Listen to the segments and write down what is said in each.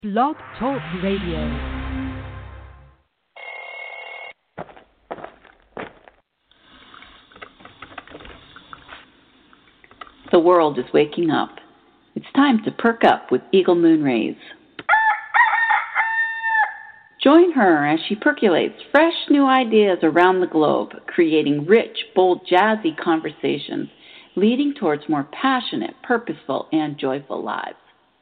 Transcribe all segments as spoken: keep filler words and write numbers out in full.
Blog Talk Radio. The world is waking up. It's time to perk up with Eagle Moon Rays. Join her as she percolates fresh new ideas around the globe, creating rich, bold, jazzy conversations, leading towards more passionate, purposeful, and joyful lives.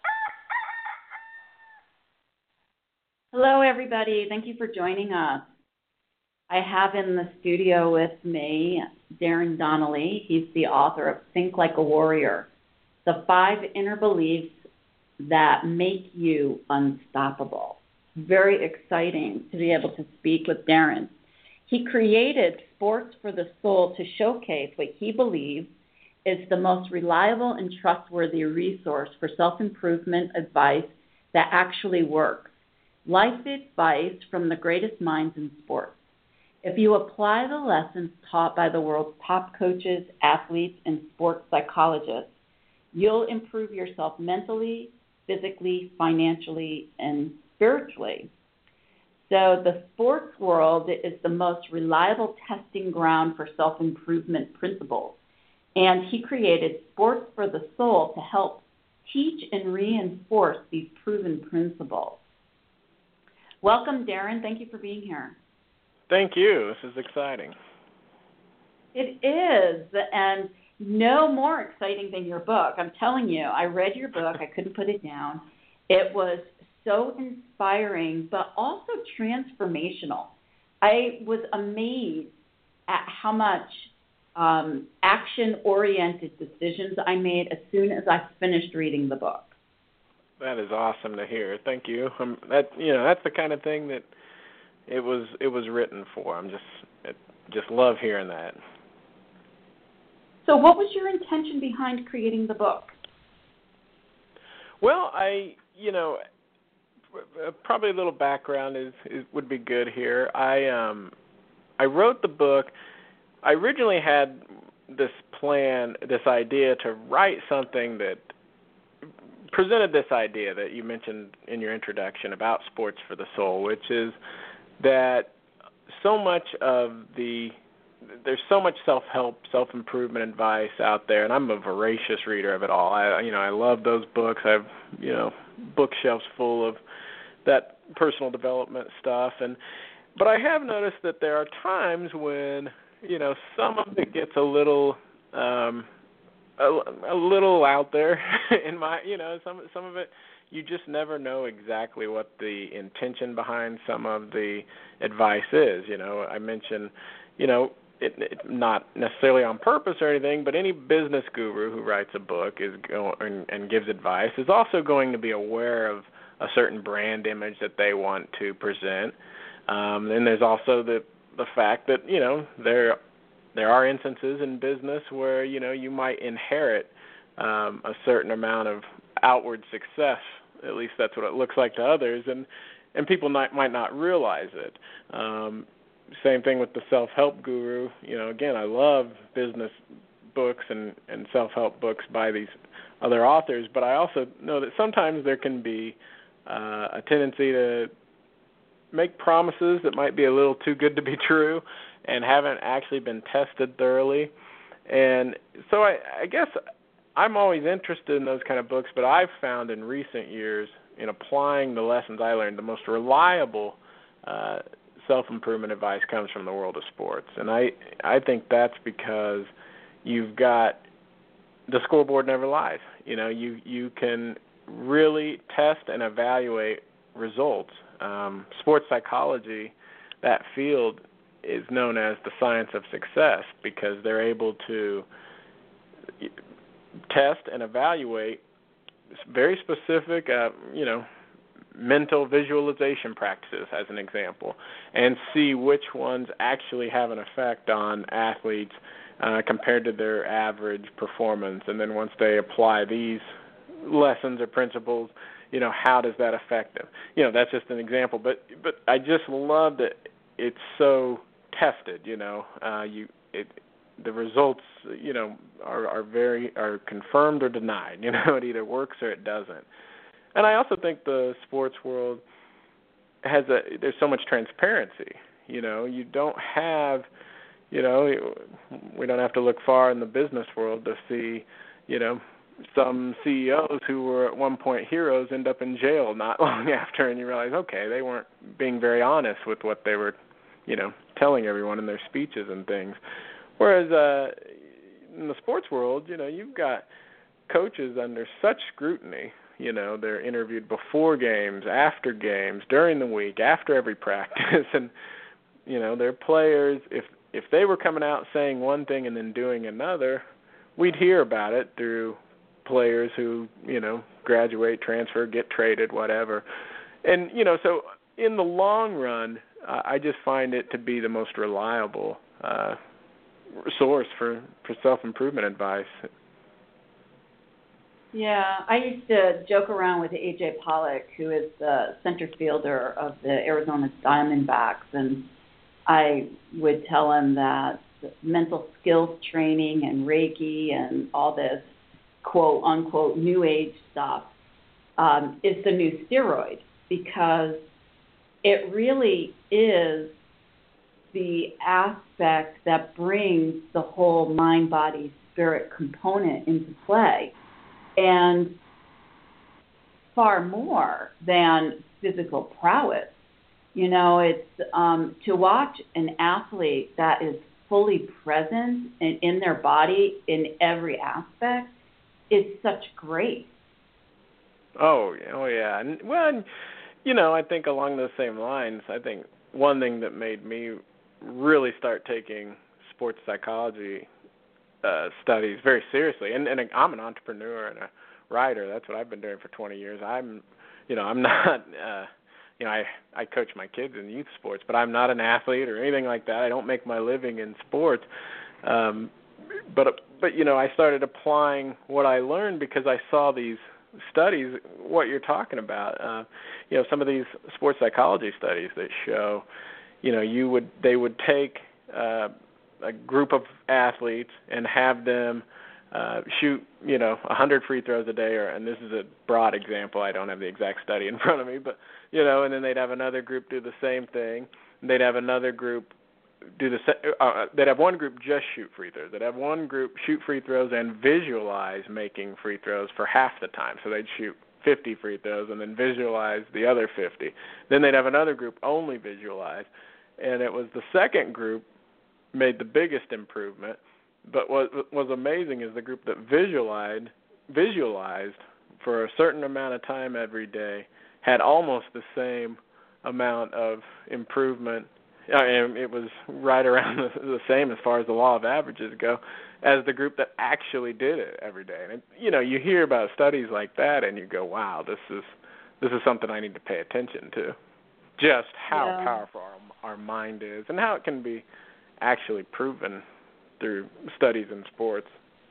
Hello, everybody. Thank you for joining us. I have in the studio with me Darren Donnelly. He's the author of Think Like a Warrior, The Five Inner Beliefs That Make You Unstoppable. Very exciting to be able to speak with Darren. He created Sports for the Soul to showcase what he believes is the most reliable and trustworthy resource for self-improvement advice that actually works. Life advice from the greatest minds in sports. If you apply the lessons taught by the world's top coaches, athletes, and sports psychologists, you'll improve yourself mentally, physically, financially, and spiritually. So the sports world is the most reliable testing ground for self-improvement principles. And he created Sports for the Soul to help teach and reinforce these proven principles. Welcome, Darren. Thank you for being here. Thank you. This is exciting. It is, and no more exciting than your book. I'm telling you, I read your book. I couldn't put it down. It was so inspiring, but also transformational. I was amazed at how much um, action-oriented decisions I made as soon as I finished reading the book. That is awesome to hear. Thank you. Um, that you know, that's the kind of thing that it was it was written for. I'm just I just love hearing that. So, what was your intention behind creating the book? Well, I you know probably a little background is, is would be good here. I um I wrote the book. I originally had this plan, this idea to write something that presented this idea that you mentioned in your introduction about Sports for the Soul, which is that so much of the there's so much self-help, self-improvement advice out there, and I'm a voracious reader of it all. I you know I love those books. I have you know bookshelves full of that personal development stuff, and but I have noticed that there are times when you know some of it gets a little um, A, a little out there in my, you know, some some of it, you just never know exactly what the intention behind some of the advice is. You know, I mentioned, you know, it, it not necessarily on purpose or anything, but any business guru who writes a book is go, and, and gives advice is also going to be aware of a certain brand image that they want to present. Um, and there's also the the fact that, you know, they're There are instances in business where, you know, you might inherit um, a certain amount of outward success. At least that's what it looks like to others, and, and people might, might not realize it. Um, same thing with the self-help guru. You know, again, I love business books and, and self-help books by these other authors, but I also know that sometimes there can be uh, a tendency to make promises that might be a little too good to be true and haven't actually been tested thoroughly. And so I, I guess I'm always interested in those kind of books, but I've found in recent years in applying the lessons I learned, the most reliable uh, self-improvement advice comes from the world of sports. And I, I think that's because you've got the scoreboard never lies. You know, you, you can really test and evaluate results. Um, sports psychology, that field, is known as the science of success because they're able to test and evaluate very specific, uh, you know, mental visualization practices, as an example, and see which ones actually have an effect on athletes uh, compared to their average performance. And then once they apply these lessons or principles, you know, how does that affect them? You know, that's just an example. But but I just love that it's so tested. You know, uh, you it the results, you know, are, are very are confirmed or denied. You know, it either works or it doesn't. And I also think the sports world has a there's so much transparency. You know, you don't have, you know, we don't have to look far in the business world to see, you know, some C E Os who were at one point heroes end up in jail not long after, and you realize, okay, they weren't being very honest with what they were, you know, telling everyone in their speeches and things. Whereas uh, in the sports world, you know, you've got coaches under such scrutiny. You know, they're interviewed before games, after games, during the week, after every practice, and you know, their players, if if they were coming out saying one thing and then doing another, we'd hear about it through players who, you know, graduate, transfer, get traded, whatever. And, you know, so in the long run, I just find it to be the most reliable uh, source for, for self-improvement advice. Yeah, I used to joke around with A J Pollock, who is the center fielder of the Arizona Diamondbacks, and I would tell him that mental skills training and Reiki and all this quote unquote new age stuff um, is the new steroid, because it really is the aspect that brings the whole mind, body, spirit component into play, and far more than physical prowess. You know, it's um, to watch an athlete that is fully present in, in their body in every aspect is such great. Oh, oh yeah. And, well, you know, I think along those same lines, I think one thing that made me really start taking sports psychology uh, studies very seriously, and, and I'm an entrepreneur and a writer. That's what I've been doing for twenty years. I'm, you know, I'm not, uh, you know, I, I coach my kids in youth sports, but I'm not an athlete or anything like that. I don't make my living in sports. Um, but, but, you know, I started applying what I learned because I saw these studies, what you're talking about, uh, you know, some of these sports psychology studies that show, you know, you would, they would take uh, a group of athletes and have them uh, shoot, you know, one hundred free throws a day, or, and this is a broad example, I don't have the exact study in front of me, but, you know, and then they'd have another group do the same thing, and they'd have another group do the uh, they'd have one group just shoot free throws. They'd have one group shoot free throws and visualize making free throws for half the time. So they'd shoot fifty free throws and then visualize the other fifty. Then they'd have another group only visualize. And it was the second group made the biggest improvement. But what was amazing is the group that visualized visualized for a certain amount of time every day had almost the same amount of improvement. And it was right around the, the same as far as the law of averages go as the group that actually did it every day. And, it, you know, you hear about studies like that and you go, wow, this is this is something I need to pay attention to. Just how yeah. powerful our, our mind is and how it can be actually proven through studies in sports.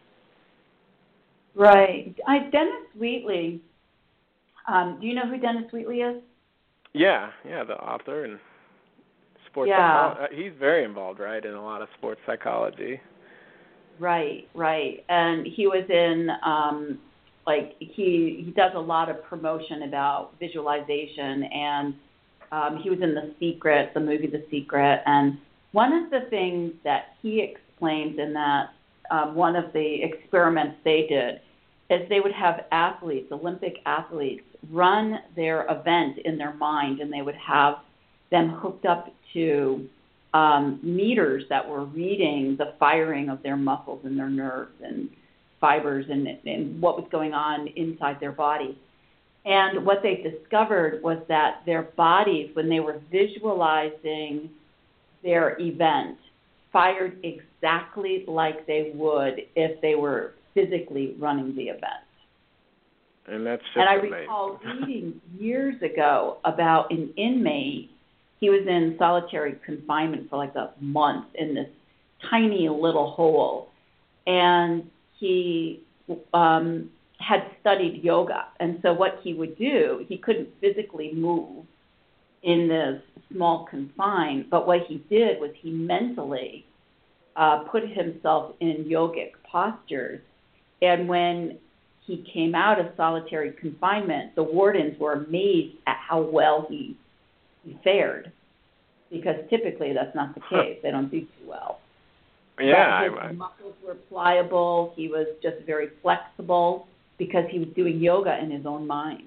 Right. I, Dennis Wheatley, um, do you know who Dennis Wheatley is? Yeah, yeah, the author and sports yeah. psychology. He's very involved, right, in a lot of sports psychology. Right, right. And he was in, um, like, he, he does a lot of promotion about visualization, and um, he was in The Secret, the movie The Secret. And one of the things that he explains in that, um, one of the experiments they did, is they would have athletes, Olympic athletes, run their event in their mind, and they would have them hooked up to um, meters that were reading the firing of their muscles and their nerves and fibers and, and what was going on inside their body. And what they discovered was that their bodies, when they were visualizing their event, fired exactly like they would if they were physically running the event. And that's just And I amazing. recall reading years ago about an inmate. He was in solitary confinement for like a month in this tiny little hole. And he um, had studied yoga. And so what he would do, he couldn't physically move in this small confine, but what he did was he mentally uh, put himself in yogic postures. And when he came out of solitary confinement, the wardens were amazed at how well he, he fared, because typically that's not the case. They don't do too well. Yeah. But his I, I, muscles were pliable. He was just very flexible because he was doing yoga in his own mind.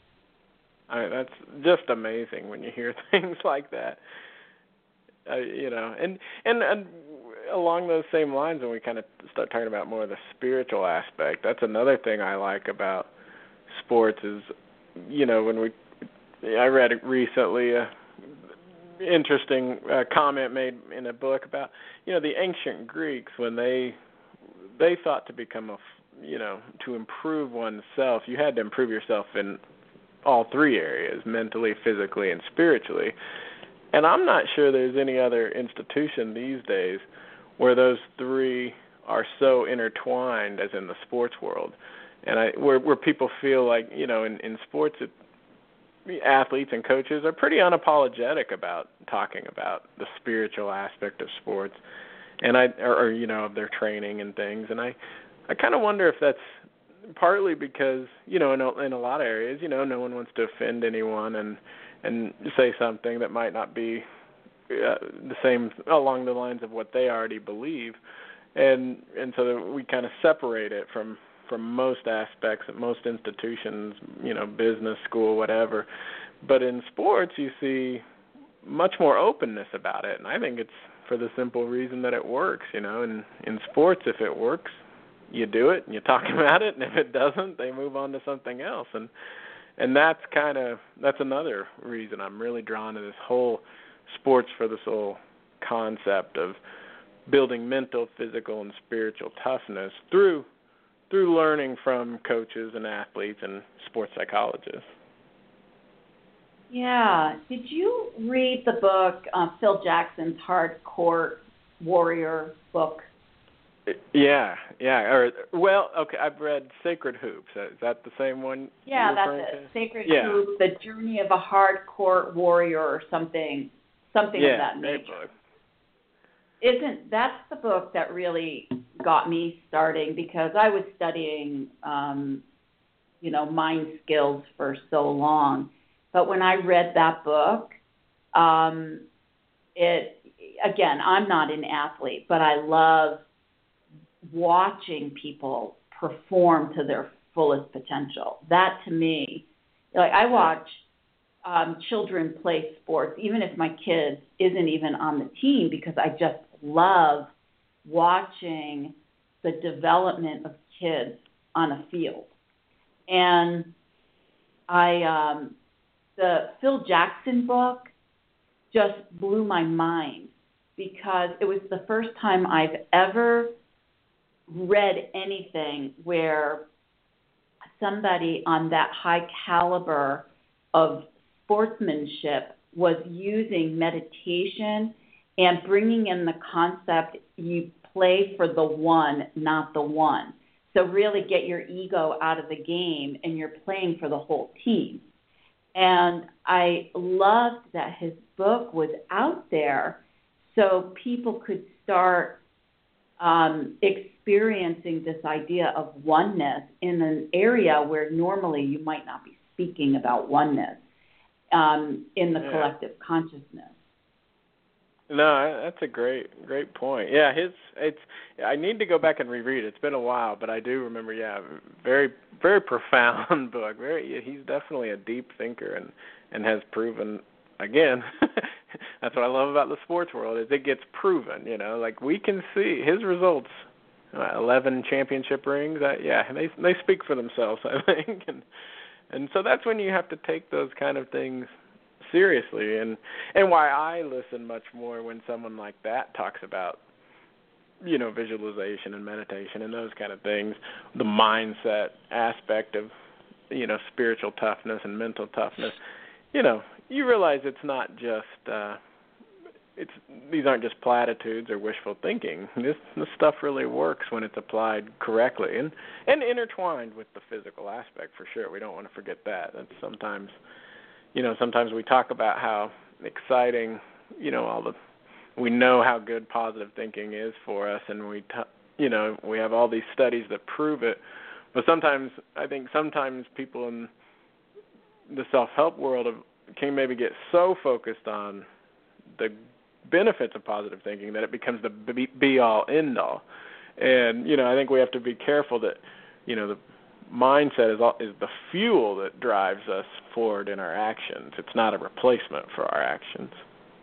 I, that's just amazing when you hear things like that. Uh, you know, and, and and along those same lines, when we kind of start talking about more of the spiritual aspect, that's another thing I like about sports is, you know, when we, I read recently a interesting uh, comment made in a book about, you know, the ancient Greeks, when they they thought to become a, you know, to improve oneself, you had to improve yourself in all three areas, mentally, physically, and spiritually. And I'm not sure there's any other institution these days where those three are so intertwined as in the sports world. And I where where people feel like, you know, in, in sports, it, athletes and coaches are pretty unapologetic about talking about the spiritual aspect of sports, and I or, or you know, of their training and things. And I, I kind of wonder if that's partly because, you know, in a, in a lot of areas, you know, no one wants to offend anyone and and say something that might not be uh, the same along the lines of what they already believe, and and so we kind of separate it from from most aspects at most institutions, you know, business, school, whatever. But in sports, you see much more openness about it, and I think it's for the simple reason that it works, you know. And in sports, if it works, you do it and you talk about it, and if it doesn't, they move on to something else. And and that's kind of that's another reason I'm really drawn to this whole sports for the soul concept of building mental, physical, and spiritual toughness through through learning from coaches and athletes and sports psychologists. Yeah. Did you read the book, uh, Phil Jackson's Hardcore Warrior book? Yeah, yeah. Or well, okay. I've read Sacred Hoops. Is that the same one? Yeah, that's it. To? Sacred yeah. Hoops: The Journey of a Hardcore Warrior, or something, something yeah, of that nature. Book. Isn't that's the book that really got me starting, because I was studying, um, you know, mind skills for so long. But when I read that book, um, it again, I'm not an athlete, but I love watching people perform to their fullest potential. That to me, like I watch um, children play sports, even if my kid isn't even on the team, because I just love watching the development of kids on a field. And I, um, the Phil Jackson book just blew my mind, because it was the first time I've ever read anything where somebody on that high caliber of sportsmanship was using meditation and bringing in the concept you play for the one, not the one. So really get your ego out of the game and you're playing for the whole team. And I loved that his book was out there so people could start um, experiencing this idea of oneness in an area where normally you might not be speaking about oneness um, in the yeah. collective consciousness. No, that's a great, great point. Yeah, his it's. I need to go back and reread it. It's been a while, but I do remember. Yeah, very, very profound book. Very, he's definitely a deep thinker, and and has proven again. That's what I love about the sports world, is it gets proven. You know, like we can see his results. Uh, Eleven championship rings. Uh, yeah, they they speak for themselves, I think, and and so that's when you have to take those kind of things seriously, and and why I listen much more when someone like that talks about, you know, visualization and meditation and those kind of things, the mindset aspect of, you know, spiritual toughness and mental toughness. You know, you realize it's not just uh, it's these aren't just platitudes or wishful thinking. This this stuff really works when it's applied correctly and and intertwined with the physical aspect for sure. We don't want to forget that. That's sometimes. You know, sometimes we talk about how exciting, you know, all the, we know how good positive thinking is for us, and we, t- you know, we have all these studies that prove it. But sometimes, I think sometimes people in the self-help world of, can maybe get so focused on the benefits of positive thinking that it becomes the be, be all end all. And you know, I think we have to be careful that, you know, the mindset is all, is the fuel that drives us forward in our actions. It's not a replacement for our actions.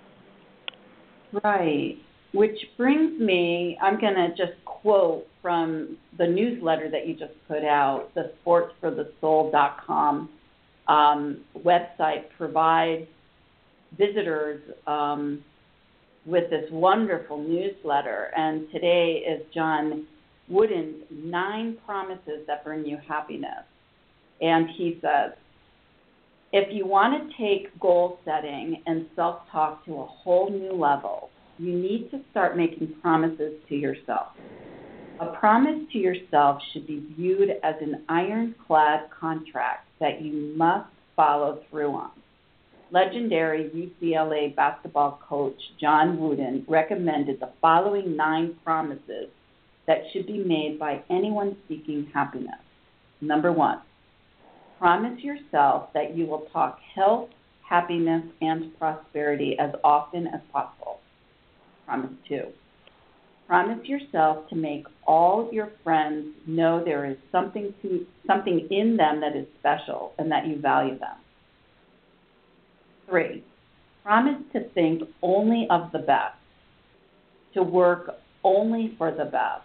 Right. Which brings me, I'm going to just quote from the newsletter that you just put out. The sports for the soul dot com um, website provides visitors um, with this wonderful newsletter. And today is John Wooden's Nine Promises That Bring You Happiness. And he says, if you want to take goal setting and self-talk to a whole new level, you need to start making promises to yourself. A promise to yourself should be viewed as an ironclad contract that you must follow through on. Legendary U C L A basketball coach John Wooden recommended the following nine promises that should be made by anyone seeking happiness. Number one, promise yourself that you will talk health, happiness, and prosperity as often as possible. Promise two, promise yourself to make all your friends know there is something to something in them that is special and that you value them. Three, promise to think only of the best, to work only for the best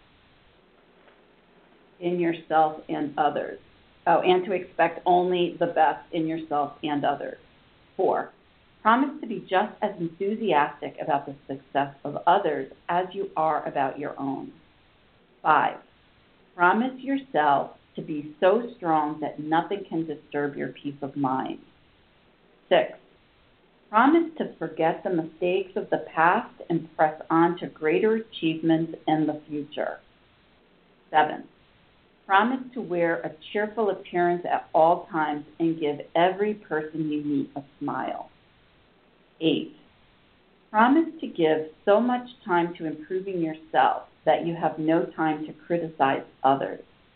in yourself and others. Oh, and to expect only the best in yourself and others. Four, promise to be just as enthusiastic about the success of others as you are about your own. Five, promise yourself to be so strong that nothing can disturb your peace of mind. Six, promise to forget the mistakes of the past and press on to greater achievements in the future. Seven, promise to wear a cheerful appearance at all times and give every person you meet a smile. Eight, promise to give so much time to improving yourself that you have no time to criticize others.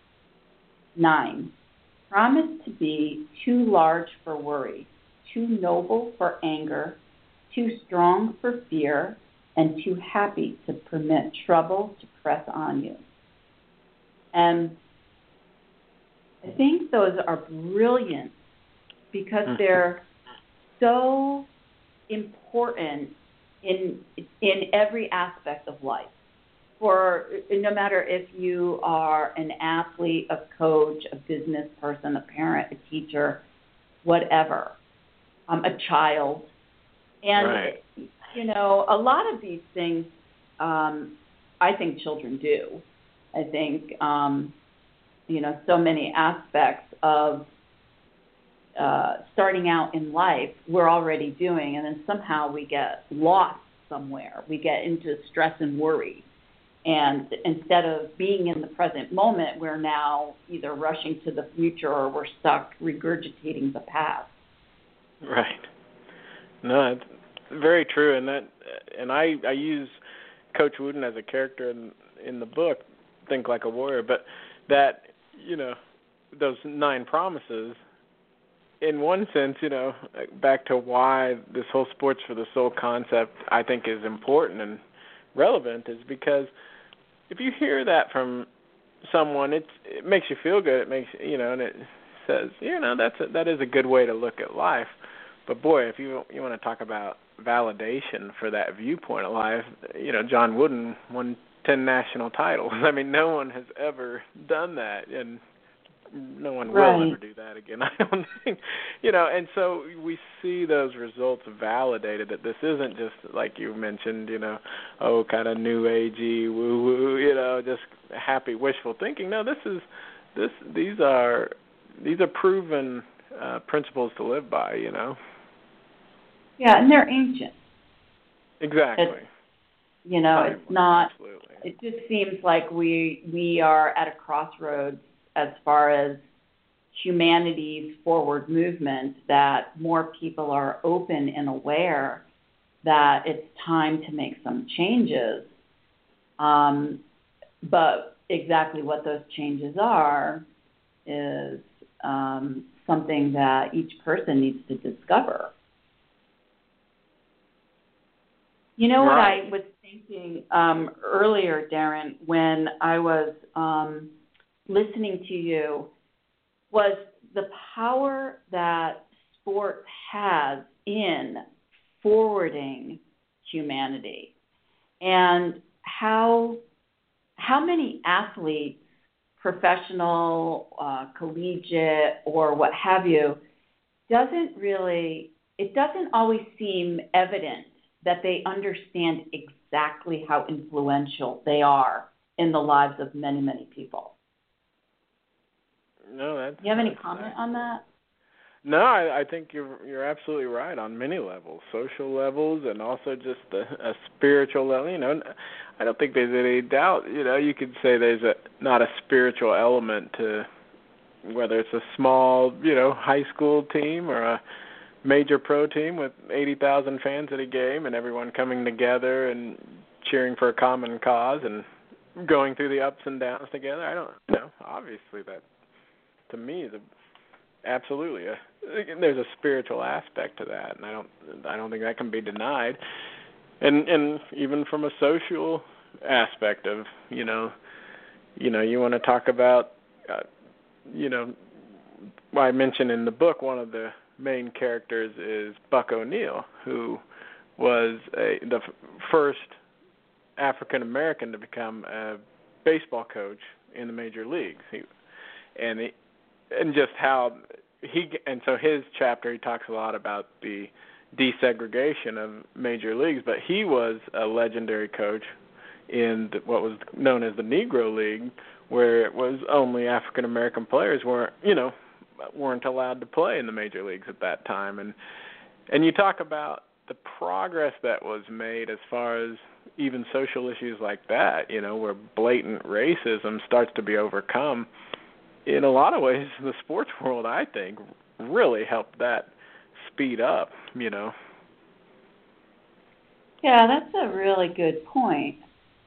Nine, promise to be too large for worry, too noble for anger, too strong for fear, and too happy to permit trouble to press on you. And I think those are brilliant because they're so important in in every aspect of life. For no matter if you are an athlete, a coach, a business person, a parent, a teacher, whatever, um, a child, and right. you know, a lot of these things, um, I think children do. I think. Um, you know, so many aspects of uh, starting out in life we're already doing, and then somehow we get lost somewhere. We get into stress and worry. And instead of being in the present moment, we're now either rushing to the future or we're stuck regurgitating the past. Right. No, it's very true. And that, and I, I use Coach Wooden as a character in, in the book, Think Like a Warrior, but that, you know, those nine promises, in one sense, you know, back to why this whole sports for the soul concept I think is important and relevant is because if you hear that from someone, it's, it makes you feel good. It makes, you know, and it says, you know, that's a, that is a good way to look at life. But boy, if you you want to talk about validation for that viewpoint of life, you know, John Wooden won ten national titles. I mean, no one has ever done that, and no one right. will ever do that again, I don't think. You know, and so we see those results validated, that this isn't just, like you mentioned, you know, oh, kind of new agey, woo-woo, you know, just happy, wishful thinking. No, this is, this. these are, these are proven uh, principles to live by, you know. Yeah, and they're ancient. Exactly. It's, you know, Absolutely. it's not, Absolutely. It just seems like we we are at a crossroads as far as humanity's forward movement, that more people are open and aware that it's time to make some changes. Um, but exactly what those changes are, is um, something that each person needs to discover. You know what I was thinking um, earlier, Darren, when I was um, listening to you, was the power that sports has in forwarding humanity, and how how many athletes, professional, uh, collegiate, or what have you, doesn't really, it doesn't always seem evident that they understand exactly how influential they are in the lives of many, many people. No, that's. You have any that's comment nice. on that? No, I, I think you're you're absolutely right on many levels, social levels, and also just a, a spiritual level. You know, I don't think there's any doubt. You know, you could say there's a not a spiritual element to whether it's a small, you know, high school team or a major pro team with eighty thousand fans at a game and everyone coming together and cheering for a common cause and going through the ups and downs together. I don't you know. Obviously, that to me is a absolutely. A, there's a spiritual aspect to that, and I don't I don't think that can be denied. And and even from a social aspect of, you know, you know, you want to talk about, uh, you know, I mentioned in the book one of the main characters is Buck O'Neil, who was a, the f- first African American to become a baseball coach in the major leagues. He, and he, and just how he and so his chapter he talks a lot about the desegregation of major leagues, but he was a legendary coach in the, what was known as the Negro League, where it was only African American players weren't you know weren't allowed to play in the major leagues at that time. And and you talk about the progress that was made as far as even social issues like that, you know, where blatant racism starts to be overcome. In a lot of ways, the sports world, I think, really helped that speed up, you know. Yeah, that's a really good point.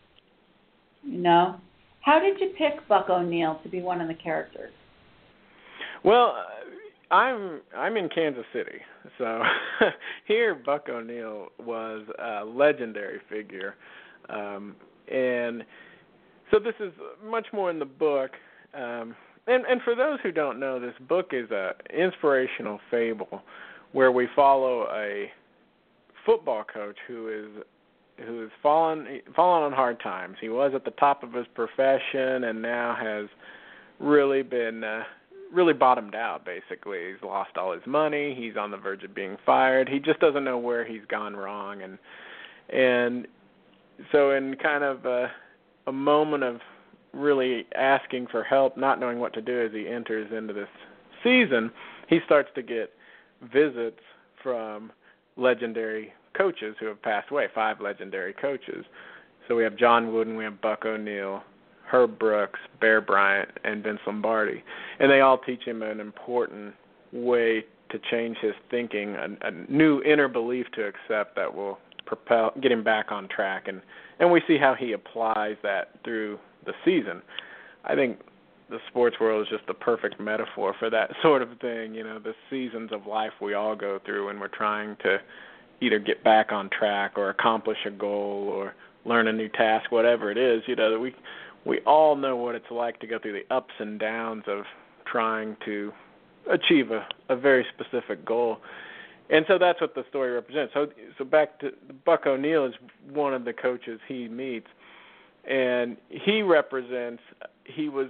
You know, how did you pick Buck O'Neil to be one of the characters? Well, I'm I'm in Kansas City, so here Buck O'Neil was a legendary figure, um, and so this is much more in the book. Um, and, and for those who don't know, this book is a inspirational fable where we follow a football coach who is who has fallen fallen on hard times. He was at the top of his profession and now has really been uh, really bottomed out, basically. He's lost all his money. He's on the verge of being fired. He just doesn't know where he's gone wrong. And and so in kind of a, a moment of really asking for help, not knowing what to do as he enters into this season, he starts to get visits from legendary coaches who have passed away, five legendary coaches. So we have John Wooden, we have Buck O'Neil, Herb Brooks, Bear Bryant, and Vince Lombardi. And they all teach him an important way to change his thinking, a, a new inner belief to accept that will propel, get him back on track. And, and we see how he applies that through the season. I think the sports world is just the perfect metaphor for that sort of thing, you know, the seasons of life we all go through when we're trying to either get back on track or accomplish a goal or learn a new task, whatever it is, you know, that we we all know what it's like to go through the ups and downs of trying to achieve a, a very specific goal. And so that's what the story represents. So so back to Buck O'Neil is one of the coaches he meets, and he represents he was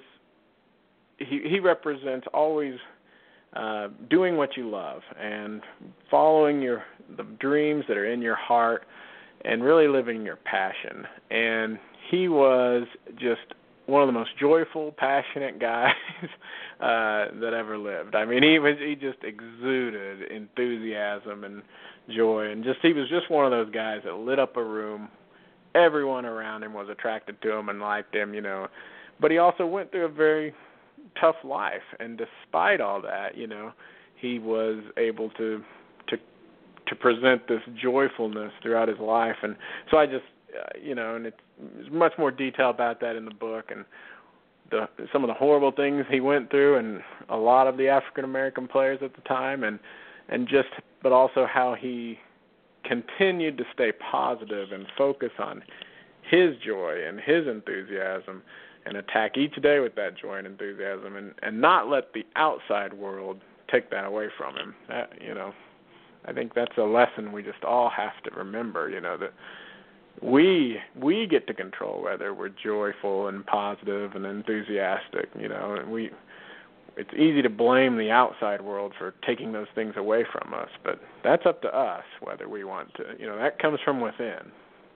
he he represents always uh, doing what you love and following your the dreams that are in your heart and really living your passion. And he was just one of the most joyful, passionate guys uh, that ever lived. I mean, he was he just exuded enthusiasm and joy, and just he was just one of those guys that lit up a room. Everyone around him was attracted to him and liked him, you know. But he also went through a very tough life, and despite all that, you know, he was able to to to present this joyfulness throughout his life. And so I just, uh, you know, and it's, there's much more detail about that in the book. And the some of the horrible things he went through, and a lot of the African American players at the time, and and just but also how he continued to stay positive and focus on his joy and his enthusiasm, and attack each day with that joy and enthusiasm, and, and not let the outside world take that away from him. That, you know, I think that's a lesson we just all have to remember. You know, that we we get to control whether we're joyful and positive and enthusiastic. You know, and we it's easy to blame the outside world for taking those things away from us, but that's up to us whether we want to. You know, that comes from within.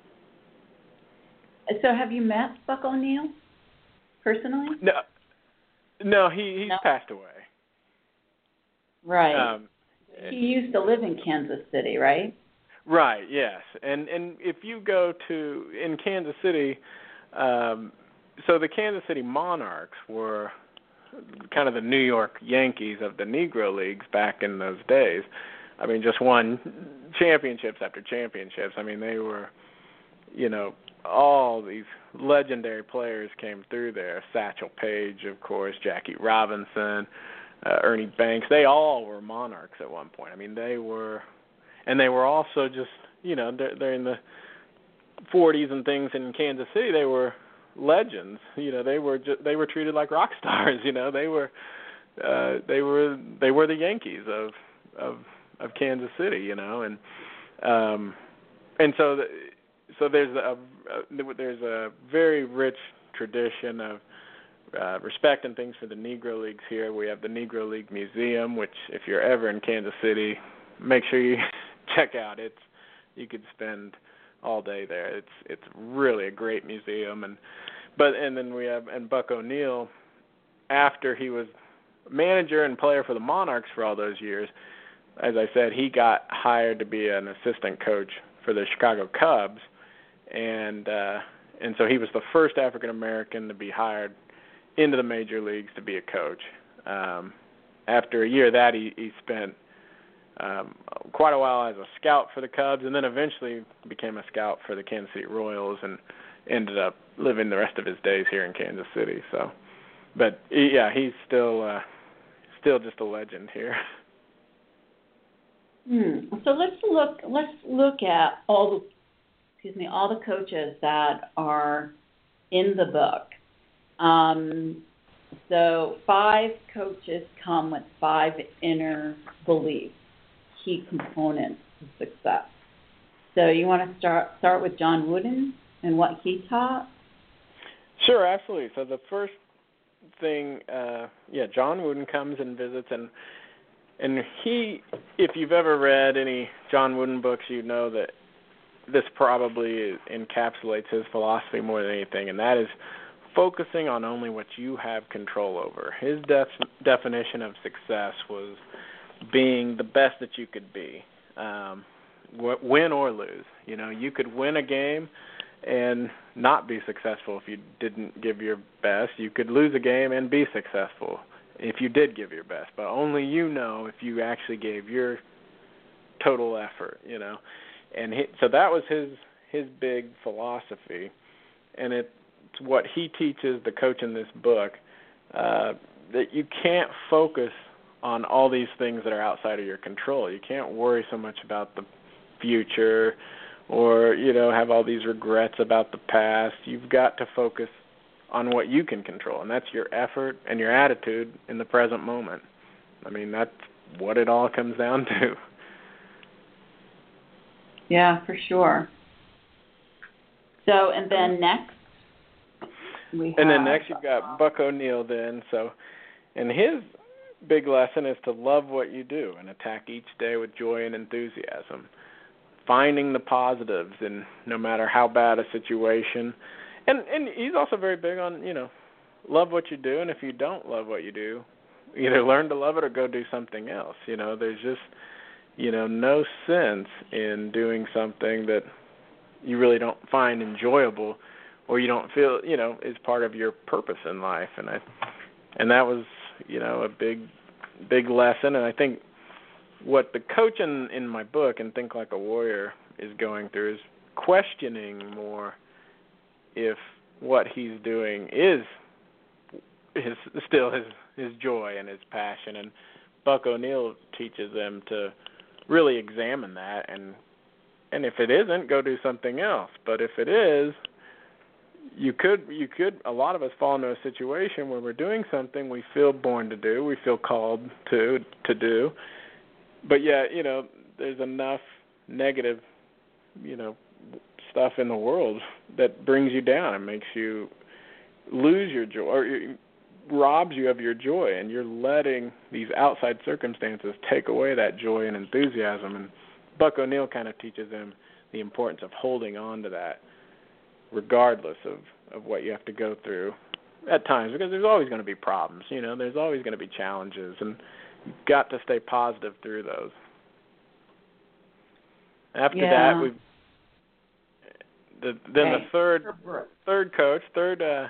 So, have you met Buck O'Neil personally? No, no, he he's no? passed away. Right. Um, he used to live in Kansas City, right? Right. Yes. And and if you go to in Kansas City, um, so the Kansas City Monarchs were kind of the New York Yankees of the Negro Leagues back in those days. I mean, just won championships after championships. I mean, they were, you know, all these legendary players came through there. Satchel Paige, of course, Jackie Robinson, uh, Ernie Banks. They all were Monarchs at one point. I mean, they were, and they were also just, you know, they're, they're in the forties and things in Kansas City. They were legends. You know, they were ju- they were treated like rock stars. You know, they were uh, they were they were the Yankees of of of Kansas City. You know, and um, and so the, so there's a, a there's a very rich tradition of uh, respect and things for the Negro Leagues here. We have the Negro League Museum, which if you're ever in Kansas City, make sure you check out. It's you could spend all day there. It's it's really a great museum, and but and then we have and Buck O'Neil, after he was manager and player for the Monarchs for all those years, as I said, he got hired to be an assistant coach for the Chicago Cubs, and uh, and so he was the first African American to be hired into the major leagues to be a coach. Um, after a year of that, he, he spent Um, quite a while as a scout for the Cubs, and then eventually became a scout for the Kansas City Royals, and ended up living the rest of his days here in Kansas City. So, but yeah, he's still uh, still just a legend here. Hmm. So let's look. Let's look at all the excuse me all the coaches that are in the book. Um, so five coaches come with five inner beliefs, key components of success. So you want to start start with John Wooden and what he taught? Sure, absolutely. So the first thing, uh, yeah, John Wooden comes and visits, and and he, if you've ever read any John Wooden books, you know that this probably encapsulates his philosophy more than anything, and that is focusing on only what you have control over. His def- definition of success was being the best that you could be, um, w- win or lose. You know, you could win a game and not be successful if you didn't give your best. You could lose a game and be successful if you did give your best, but only you know if you actually gave your total effort, you know. And he, so that was his his big philosophy, and it's what he teaches the coach in this book, uh, that you can't focus on all these things that are outside of your control. You can't worry so much about the future or, you know, have all these regrets about the past. You've got to focus on what you can control, and that's your effort and your attitude in the present moment. I mean, that's what it all comes down to. Yeah, for sure. So, and then next we have... And then next you've got Buck O'Neil then. So, and his big lesson is to love what you do and attack each day with joy and enthusiasm, finding the positives in no matter how bad a situation. And and he's also very big on, you know, love what you do, and if you don't love what you do, either learn to love it or go do something else. You know, there's just, you know, no sense in doing something that you really don't find enjoyable or you don't feel, you know, is part of your purpose in life. And I and that was, you know, a big, big lesson. And I think what the coach in, in my book, and Think Like a Warrior, is going through is questioning more if what he's doing is his still his his joy and his passion. And Buck O'Neil teaches them to really examine that, and and if it isn't, go do something else. But if it is, you could you could a lot of us fall into a situation where we're doing something we feel born to do, we feel called to to do, but yet, you know, there's enough negative, you know, stuff in the world that brings you down and makes you lose your joy, or robs you of your joy, and you're letting these outside circumstances take away that joy and enthusiasm. And Buck O'Neil kind of teaches them the importance of holding on to that, regardless of, of what you have to go through at times, because there's always going to be problems, you know, there's always going to be challenges, and you've got to stay positive through those. After yeah. that, we the, then okay. the third third coach, third uh,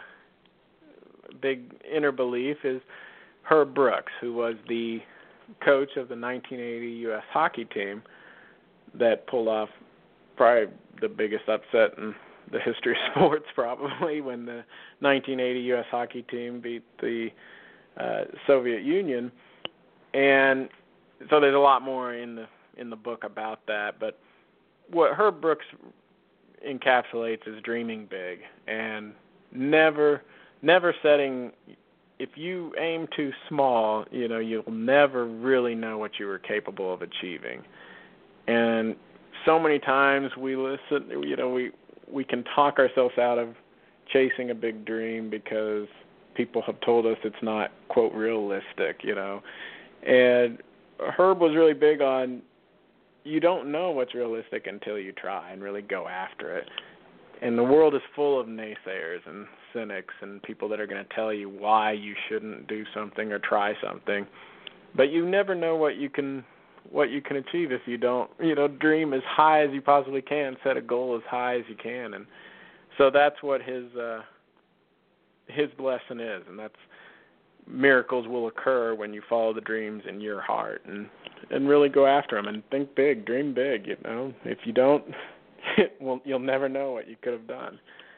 big inner belief is Herb Brooks, who was the coach of the nineteen eighty U S hockey team that pulled off probably the biggest upset in the history of sports, probably, when the nineteen eighty U S hockey team beat the uh, Soviet Union. And so there's a lot more in the in the book about that. But what Herb Brooks encapsulates is dreaming big and never never setting. If you aim too small, you know, you'll never really know what you were capable of achieving. And so many times we listen, you know, we we can talk ourselves out of chasing a big dream because people have told us it's not, quote, realistic, you know. And Herb was really big on, you don't know what's realistic until you try and really go after it. And the world is full of naysayers and cynics and people that are going to tell you why you shouldn't do something or try something. But you never know what you can what you can achieve if you don't, you know, dream as high as you possibly can, set a goal as high as you can. And so that's what his uh, his lesson is, and that's miracles will occur when you follow the dreams in your heart and and really go after them and think big, dream big, you know. If you don't, well, you'll never know what you could have done.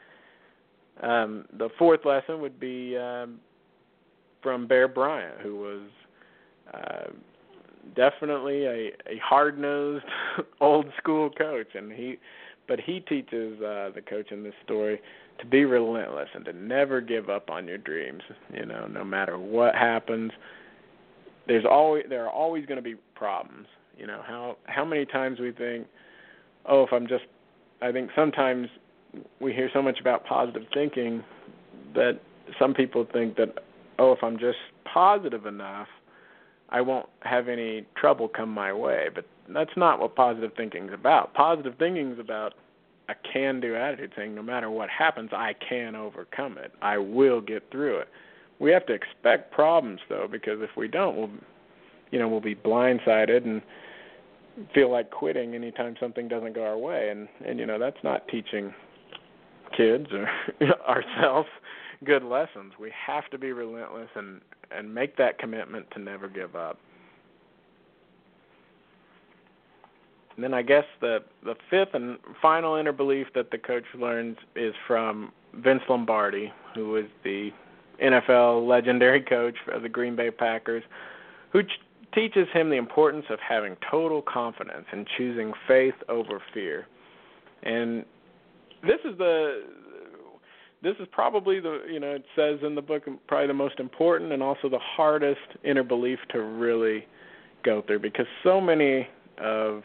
Um, the fourth lesson would be um, from Bear Bryant, who was uh, definitely a, a hard-nosed, old-school coach, and he, but he teaches uh, the coach in this story to be relentless and to never give up on your dreams. You know, no matter what happens, there's always there are always going to be problems. You know, how how many times we think, oh, if I'm just, I think sometimes we hear so much about positive thinking that some people think that, oh, if I'm just positive enough, I won't have any trouble come my way. But that's not what positive thinking is about. Positive thinking is about a can-do attitude, saying no matter what happens, I can overcome it. I will get through it. We have to expect problems, though, because if we don't, we'll, you know, we'll be blindsided and feel like quitting anytime something doesn't go our way. And, and you know, that's not teaching kids or ourselves good lessons. We have to be relentless and, and make that commitment to never give up. And then I guess the, the fifth and final inner belief that the coach learns is from Vince Lombardi, who is the N F L legendary coach of the Green Bay Packers, who ch- teaches him the importance of having total confidence and choosing faith over fear. And this is the this is probably the, you know, it says in the book, probably the most important and also the hardest inner belief to really go through, because so many of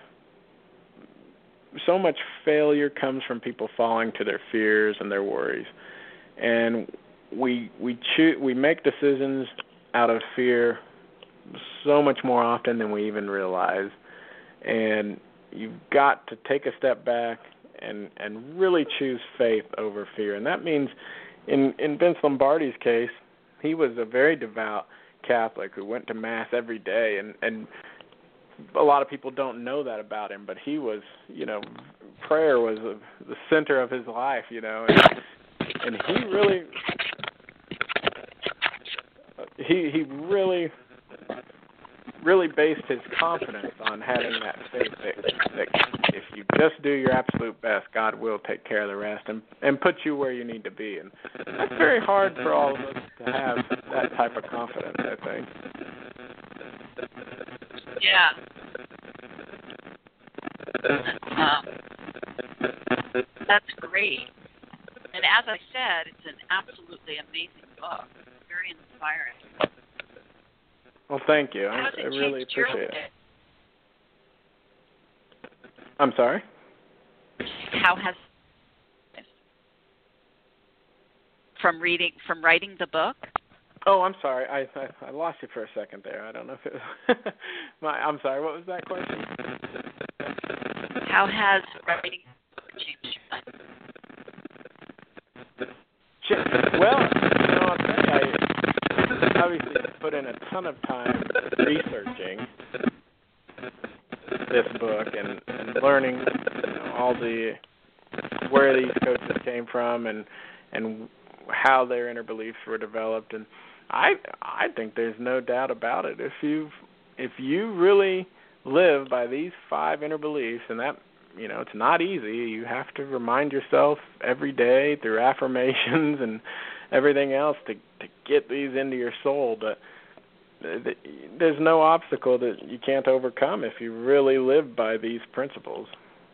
so much failure comes from people falling to their fears and their worries. And we we choo- we make decisions out of fear so much more often than we even realize. And you've got to take a step back and, and really choose faith over fear. And that means in, in Vince Lombardi's case, he was a very devout Catholic who went to Mass every day, and, and a lot of people don't know that about him, but he was, you know, prayer was a, the center of his life, you know, and, and he really, he he really, really based his confidence on having that faith that, that if you just do your absolute best. God will take care of the rest and and put you where you need to be. And that's very hard for all of us to have that type of confidence, I think. Yeah. Um, that's great. And as I said, it's an absolutely amazing book. Very inspiring. Well, thank you. How I, has it I really changed your appreciate it. life? I'm sorry? How has from reading from writing the book? Oh, I'm sorry. I, I I lost you for a second there. I don't know if it was my. I'm sorry. What was that question? How has writing the book changed your life? Ch- Well, you know, I'll tell you, I obviously put in a ton of time researching this book and, and learning, you know, all the where these coaches came from and and how their inner beliefs were developed. And I I think there's no doubt about it. If you if you really live by these five inner beliefs, and that, you know, it's not easy. You have to remind yourself every day through affirmations and everything else to to get these into your soul. But there's no obstacle that you can't overcome if you really live by these principles.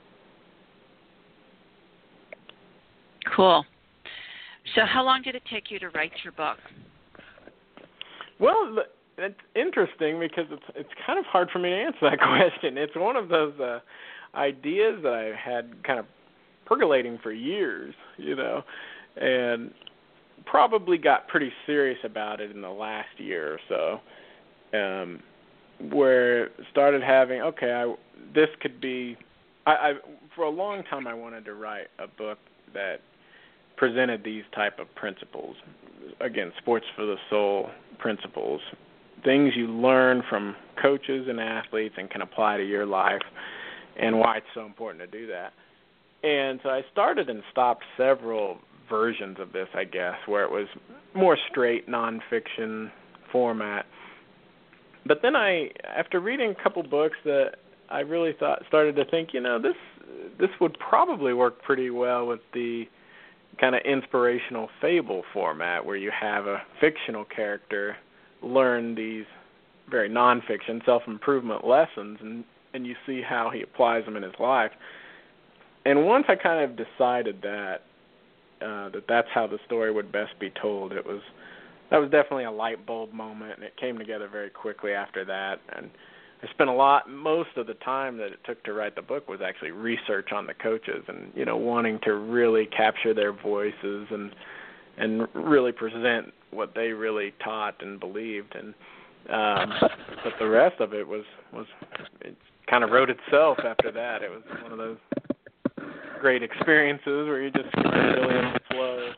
Cool. So how long did it take you to write your book? Well, it's interesting because it's it's kind of hard for me to answer that question. It's one of those uh, ideas that I had kind of percolating for years, you know, and probably got pretty serious about it in the last year or so, um, where started having, okay, I, this could be, I, I for a long time I wanted to write a book that presented these type of principles, again, sports for the soul principles, things you learn from coaches and athletes and can apply to your life, and why it's so important to do that. And so I started and stopped several versions of this, I guess, where it was more straight nonfiction format. But then I, after reading a couple books, that I really thought started to think, you know, this this would probably work pretty well with the kind of inspirational fable format, where you have a fictional character learn these very nonfiction self-improvement lessons, and, and you see how he applies them in his life. And once I kind of decided that, uh, that that's how the story would best be told, it was that was definitely a light bulb moment, and it came together very quickly after that. And I spent a lot, most of the time that it took to write the book was actually research on the coaches and, you know, wanting to really capture their voices and and really present what they really taught and believed. And um, but the rest of it was, was it kind of wrote itself after that. It was one of those great experiences where you just get really in the flow.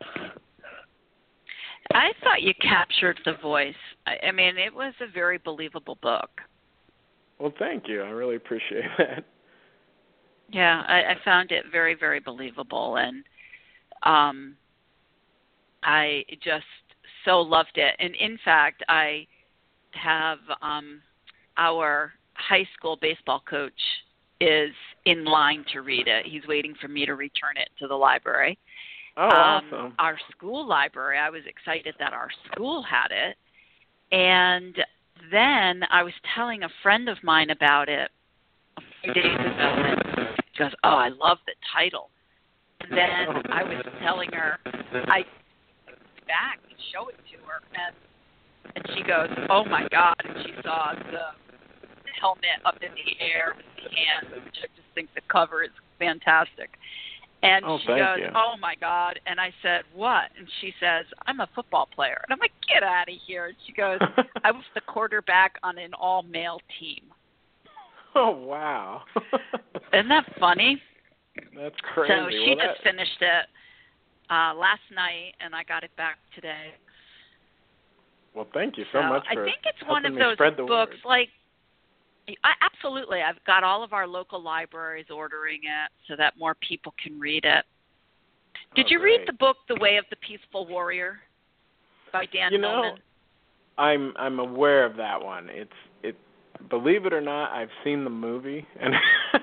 I thought you captured the voice. I, I mean, it was a very believable book. Well, thank you. I really appreciate that. Yeah, I, I found it very, very believable, and um, I just so loved it. And in fact, I have um, our high school baseball coach is in line to read it. He's waiting for me to return it to the library. Oh, um, awesome. Our school library, I was excited that our school had it. And then I was telling a friend of mine about it a few days ago, and she goes, oh, I love the title. And then I was telling her, I back and show it to her, and and she goes, oh, my God, and she saw the helmet up in the air with the hands, which I just think the cover is fantastic. And oh, she thank goes, you. oh, my God. And I said, what? And she says, I'm a football player. And I'm like, get out of here. And she goes, I was the quarterback on an all-male team. Oh, wow. Isn't that funny? That's crazy. So she well, just that... finished it uh, last night, and I got it back today. Well, thank you so, so much for I think it's one of me those spread the books, word. like, I, absolutely. I've got all of our local libraries ordering it so that more people can read it. Did oh, you great. read the book The Way of the Peaceful Warrior by Dan You know, Millman? I'm I'm aware of that one. It's it. Believe it or not, I've seen the movie, and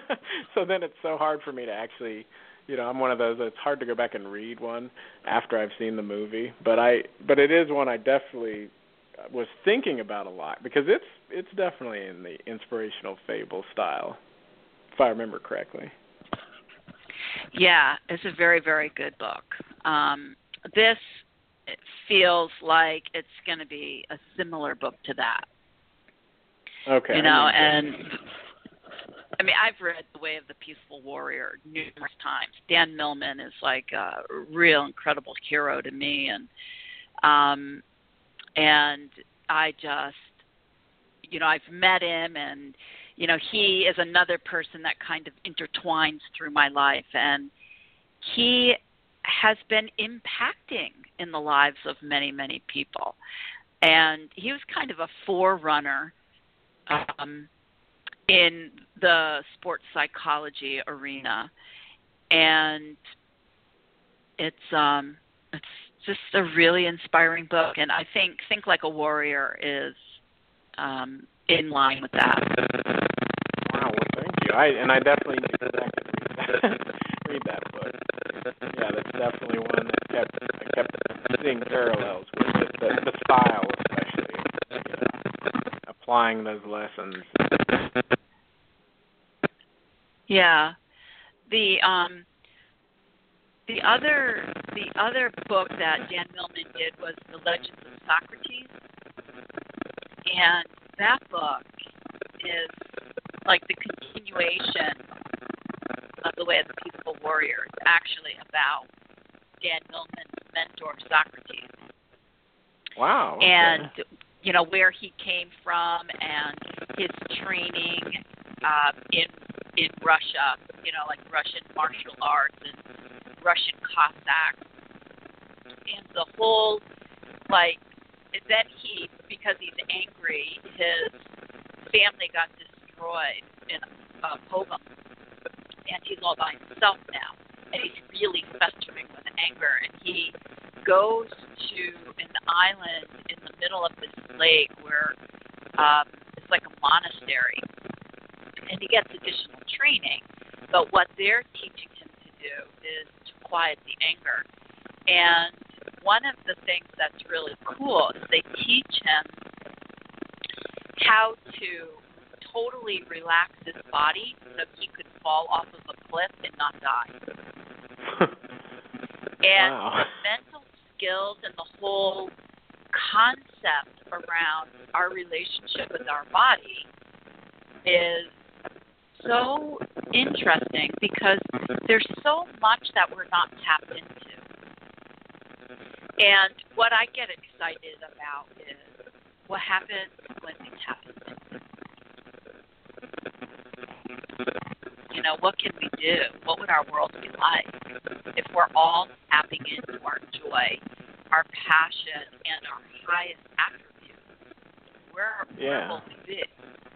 so then it's so hard for me to actually, you know, I'm one of those that it's hard to go back and read one after I've seen the movie. But I, but it is one I definitely was thinking about a lot because it's it's definitely in the inspirational fable style, if I remember correctly. Yeah, it's a very, very good book. Um, this feels like it's going to be a similar book to that. Okay. You know, and I mean, I've read The Way of the Peaceful Warrior numerous times. Dan Millman is like a real incredible hero to me, and um, and I just, you know, I've met him, and you know, he is another person that kind of intertwines through my life, and he has been impacting in the lives of many, many people. And he was kind of a forerunner um, in the sports psychology arena. And it's um, it's just a really inspiring book. And I think Think Like a Warrior is um, in line with that. Wow, well, thank you. I and I definitely need to read that, read that book. Yeah, that's definitely one that kept I kept seeing parallels with it, the, the style especially, you know, applying those lessons. Yeah, the um, the other the other book that Dan Millman did was The Legends of Socrates, and that book is like the continuation of The Way of the Peaceful Warrior. It's actually about Dan Millman's mentor, Socrates. Wow. Okay. And, you know, where he came from and his training uh, in in Russia, you know, like Russian martial arts and Russian Cossacks. And the whole, like, then he, because he's angry, his family got destroyed in uh, Pogrom, and he's all by himself now, and he's really festering with anger, and he goes to an island in the middle of this lake where um, it's like a monastery, and he gets additional training, but what they're teaching him to do is to quiet the anger. And one of the things that's really cool is they teach him how to totally relax his body so he could fall off of a cliff and not die. And wow. the mental skills and the whole concept around our relationship with our body is so interesting because there's so much that we're not tapped into. And what I get excited about is what happens when we tap into it. You know, what can we do? What would our world be like if we're all tapping into our joy, our passion, and our highest attributes? Where, yeah. where will we be?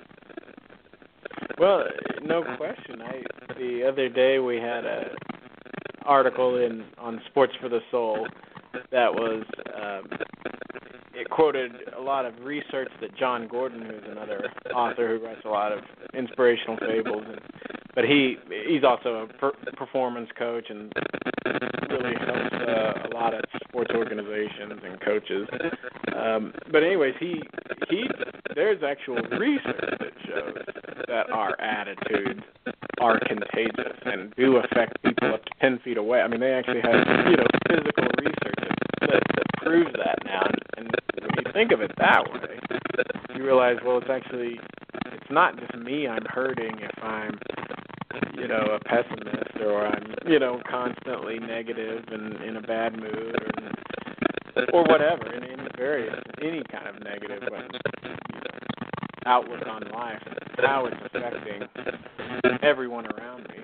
Well, no question. I the other day we had a article in on Sports for the Soul that was um, it quoted a lot of research that John Gordon, who's another author who writes a lot of inspirational fables, and, but he he's also a per- performance coach and really helps uh, a lot of sports organizations and coaches. Um, but anyways, he he there's actual research that shows that our attitudes are contagious and do affect people up to ten feet away. I mean, they actually have, you know, physical research that, that, that proves that now. And, and when you think of it that way, you realize, well, it's actually, it's not just me I'm hurting if I'm, you know, a pessimist or I'm, you know, constantly negative and in a bad mood or, or whatever, in, in various, any kind of negative you know, outlook on life, how it's affecting everyone around me.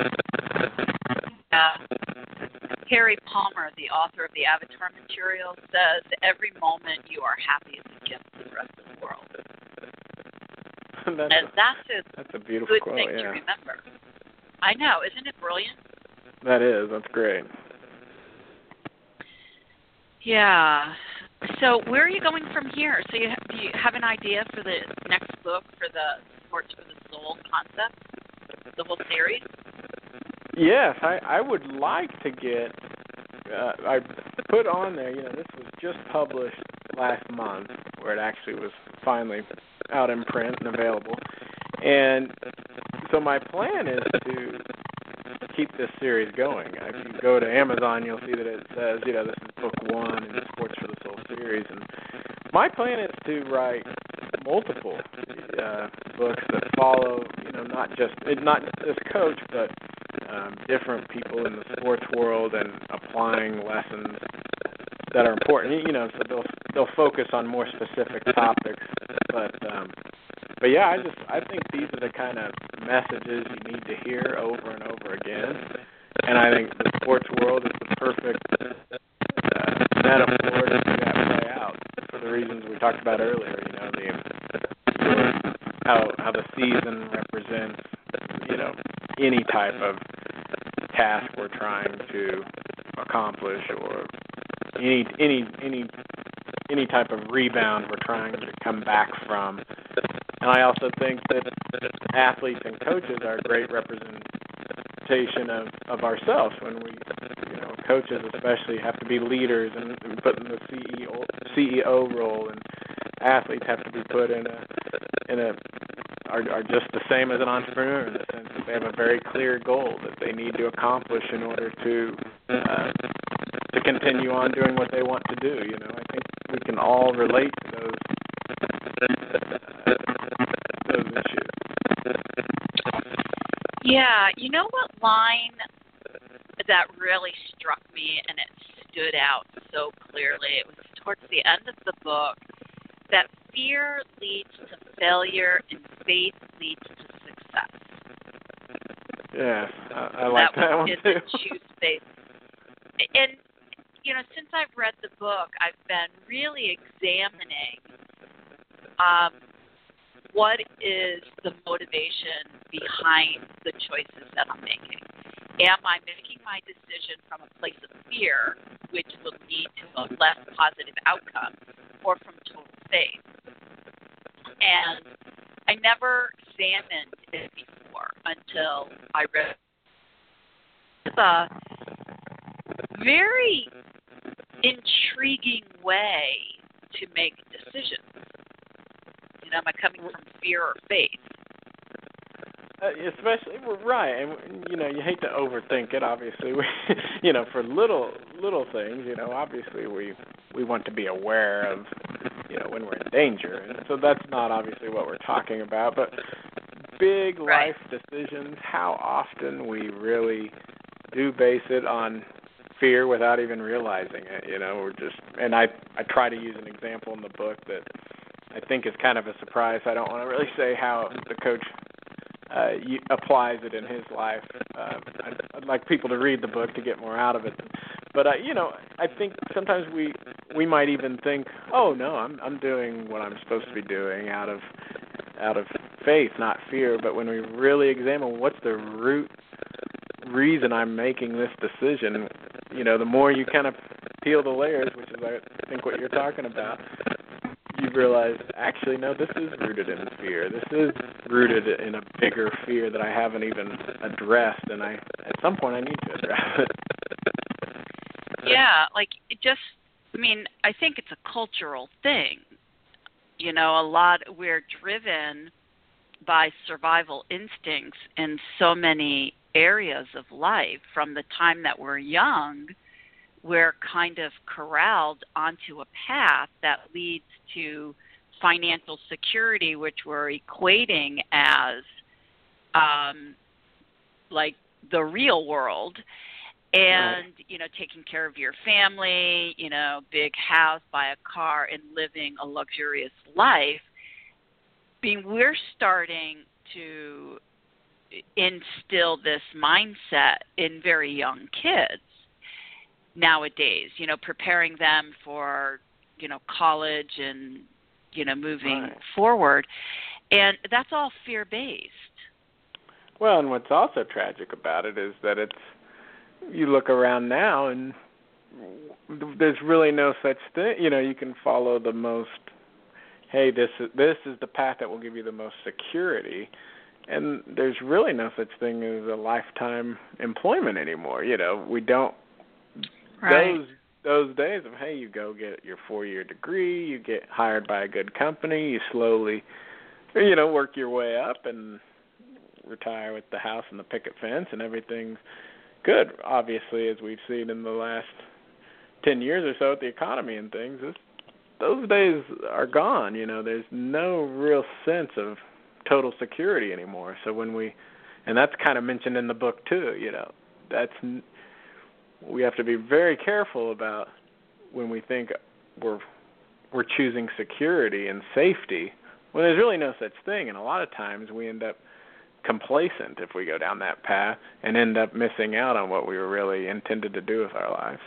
Uh, Harry Palmer, the author of the Avatar material, says every moment you are happy is a gift to the rest of the world. that's, and a, that's a that's a beautiful good quote, thing yeah. to remember. I know, isn't it brilliant? That is, that's great. Yeah. So where are you going from here? So you, do you have an idea for the next book for the Sports for the Soul concept? the whole series? Yes, I, I would like to get, uh, I put on there, you know, this was just published last month, where it actually was finally out in print and available. And so my plan is to keep this series going. If you go to Amazon, you'll see that it says, you know, this is book one in the Sports for the Soul series. And my plan is to write multiple uh, books that follow, you know, not just not this coach, but um, different people in the sports world and applying lessons that are important. You know, so they'll they'll focus on more specific topics. But um, but yeah, I just I think these are the kind of messages you need to hear over and over again. And I think the sports world is the perfect uh, metaphor to see that play out for the reasons we talked about earlier. You know, the how how the season represents, you know, any type of task we're trying to accomplish, or any any any any type of rebound we're trying to come back from. And I also think that athletes and coaches are a great representation of, of ourselves when we, you know, coaches especially have to be leaders and, and put in the C E O C E O role, and athletes have to be put in a in a are, are just the same as an entrepreneur in the sense that they have a very clear goal that they need to accomplish in order to uh, to continue on doing what they want to do. You know, I think we can all relate to those uh, those issues. Yeah, you know what line that really struck me and it stood out so clearly? It was towards the end of the book that fear leads to failure and faith leads to success. Yes, I, I like that, that one too. That choose faith. And, you know, since I've read the book, I've been really examining um, what is the motivation behind the choices that I'm making. Am I making my decision from a place of fear, which will lead to a less positive outcome, or from total faith? And I never examined it before until I read the very intriguing way to make decisions. You know, am I coming from fear or faith? Uh, especially, we're right, and you know, you hate to overthink it. Obviously, we, you know, for little little things, you know, obviously we we want to be aware of, you know, when we're in danger, and so that's not obviously what we're talking about. But big right. life decisions, how often we really do base it on fear without even realizing it. You know, we're just, and I I try to use an example in the book that I think is kind of a surprise. I don't want to really say how the coach uh, applies it in his life. Uh, I'd, I'd like people to read the book to get more out of it. But uh, you know, I think sometimes we we might even think, oh no, I'm I'm doing what I'm supposed to be doing out of out of faith, not fear. But when we really examine what's the root reason I'm making this decision, you know, the more you kind of peel the layers, which is I think what you're talking about, you realize, actually, no, this is rooted in fear. This is rooted in a bigger fear that I haven't even addressed, and I at some point I need to address it. Yeah, like it just, I mean, I think it's a cultural thing. You know, a lot, we're driven by survival instincts in so many areas of life. From the time that we're young, we're kind of corralled onto a path that leads to financial security, which we're equating as um, like the real world. And, right. you know, taking care of your family, you know, big house, buy a car, and living a luxurious life. I mean, we're starting to instill this mindset in very young kids nowadays, you know, preparing them for, you know, college and, you know, moving right. forward. And that's all fear-based. Well, and what's also tragic about it is that it's, you look around now and there's really no such thing. You know, you can follow the most, hey, this is, this is the path that will give you the most security. and there's really no such thing as a lifetime employment anymore. You know, we don't Right. those those days of, hey, you go get your four-year degree, you get hired by a good company, you slowly, you know, work your way up and retire with the house and the picket fence and everything's good. Obviously, as we've seen in the last ten years or so with the economy and things, this, those days are gone. You know, there's no real sense of total security anymore. So when we, and that's kind of mentioned in the book too, you know, that's, we have to be very careful about when we think we're we're choosing security and safety when there's really no such thing. And a lot of times we end up complacent if we go down that path and end up missing out on what we were really intended to do with our lives.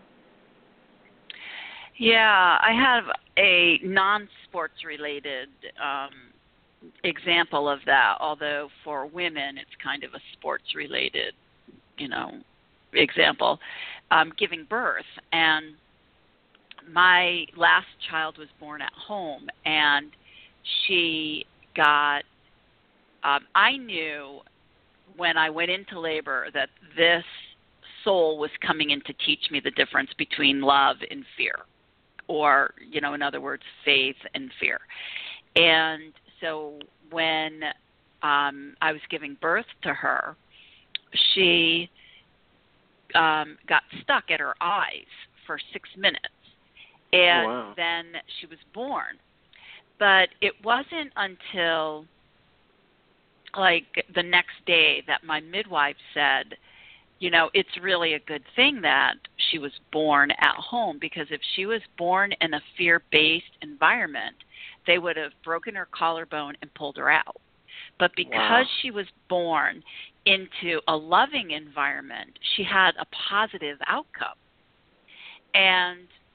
Yeah, I have a non-sports related um, example of that, although for women it's kind of a sports related, you know, example, um, giving birth. And my last child was born at home, and she got, um, I knew when I went into labor that this soul was coming in to teach me the difference between love and fear, or, you know, in other words, faith and fear. And so when um, I was giving birth to her, she um, got stuck at her eyes for six minutes. And wow. then she was born. But it wasn't until, like, the next day that my midwife said, you know, it's really a good thing that she was born at home, because if she was born in a fear-based environment, they would have broken her collarbone and pulled her out. But because wow. she was born into a loving environment, she had a positive outcome. And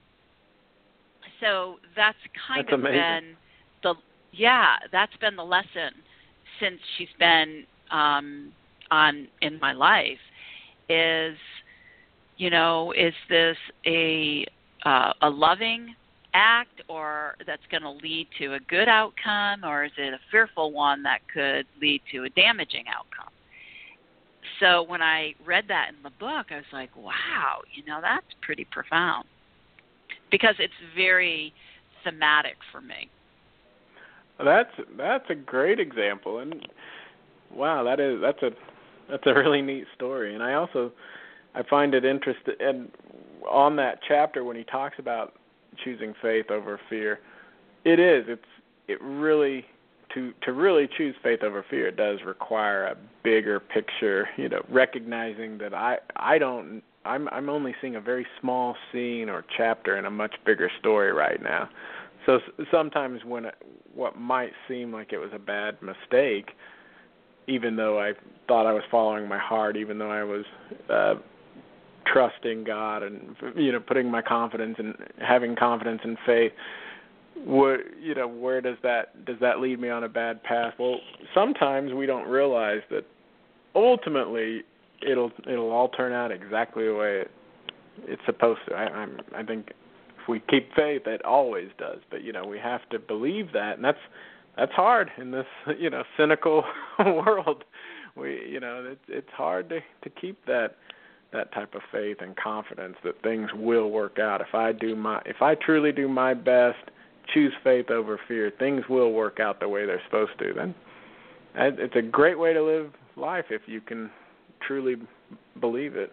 so that's kind that's of amazing. been the, yeah, that's been the lesson since she's been um, on in my life is, you know, is this a uh, a loving act, or that's going to lead to a good outcome, or is it a fearful one that could lead to a damaging outcome? So when I read that in the book, I was like, wow, you know, that's pretty profound, because it's very thematic for me. That's that's a great example, and wow, that is that's a that's a really neat story. And I also I find it interesting, and on that chapter when he talks about choosing faith over fear, it is it's it really to to really choose faith over fear, it does require a bigger picture, you know, recognizing that I I don't I'm I'm only seeing a very small scene or chapter in a much bigger story right now. So sometimes when it, what might seem like it was a bad mistake, even though I thought I was following my heart, even though I was uh, trusting God and, you know, putting my confidence and having confidence and faith, what, you know, where does that does that lead me on a bad path? Well, sometimes we don't realize that ultimately it'll it'll all turn out exactly the way it, it's supposed to. I, I'm I think. If we keep faith, it always does. But, you know, we have to believe that, and that's that's hard in this, you know, cynical world. We, you know, it's it's hard to, to keep that that type of faith and confidence that things will work out. If I do my, if I truly do my best, choose faith over fear, things will work out the way they're supposed to. Then it's a great way to live life if you can truly believe it.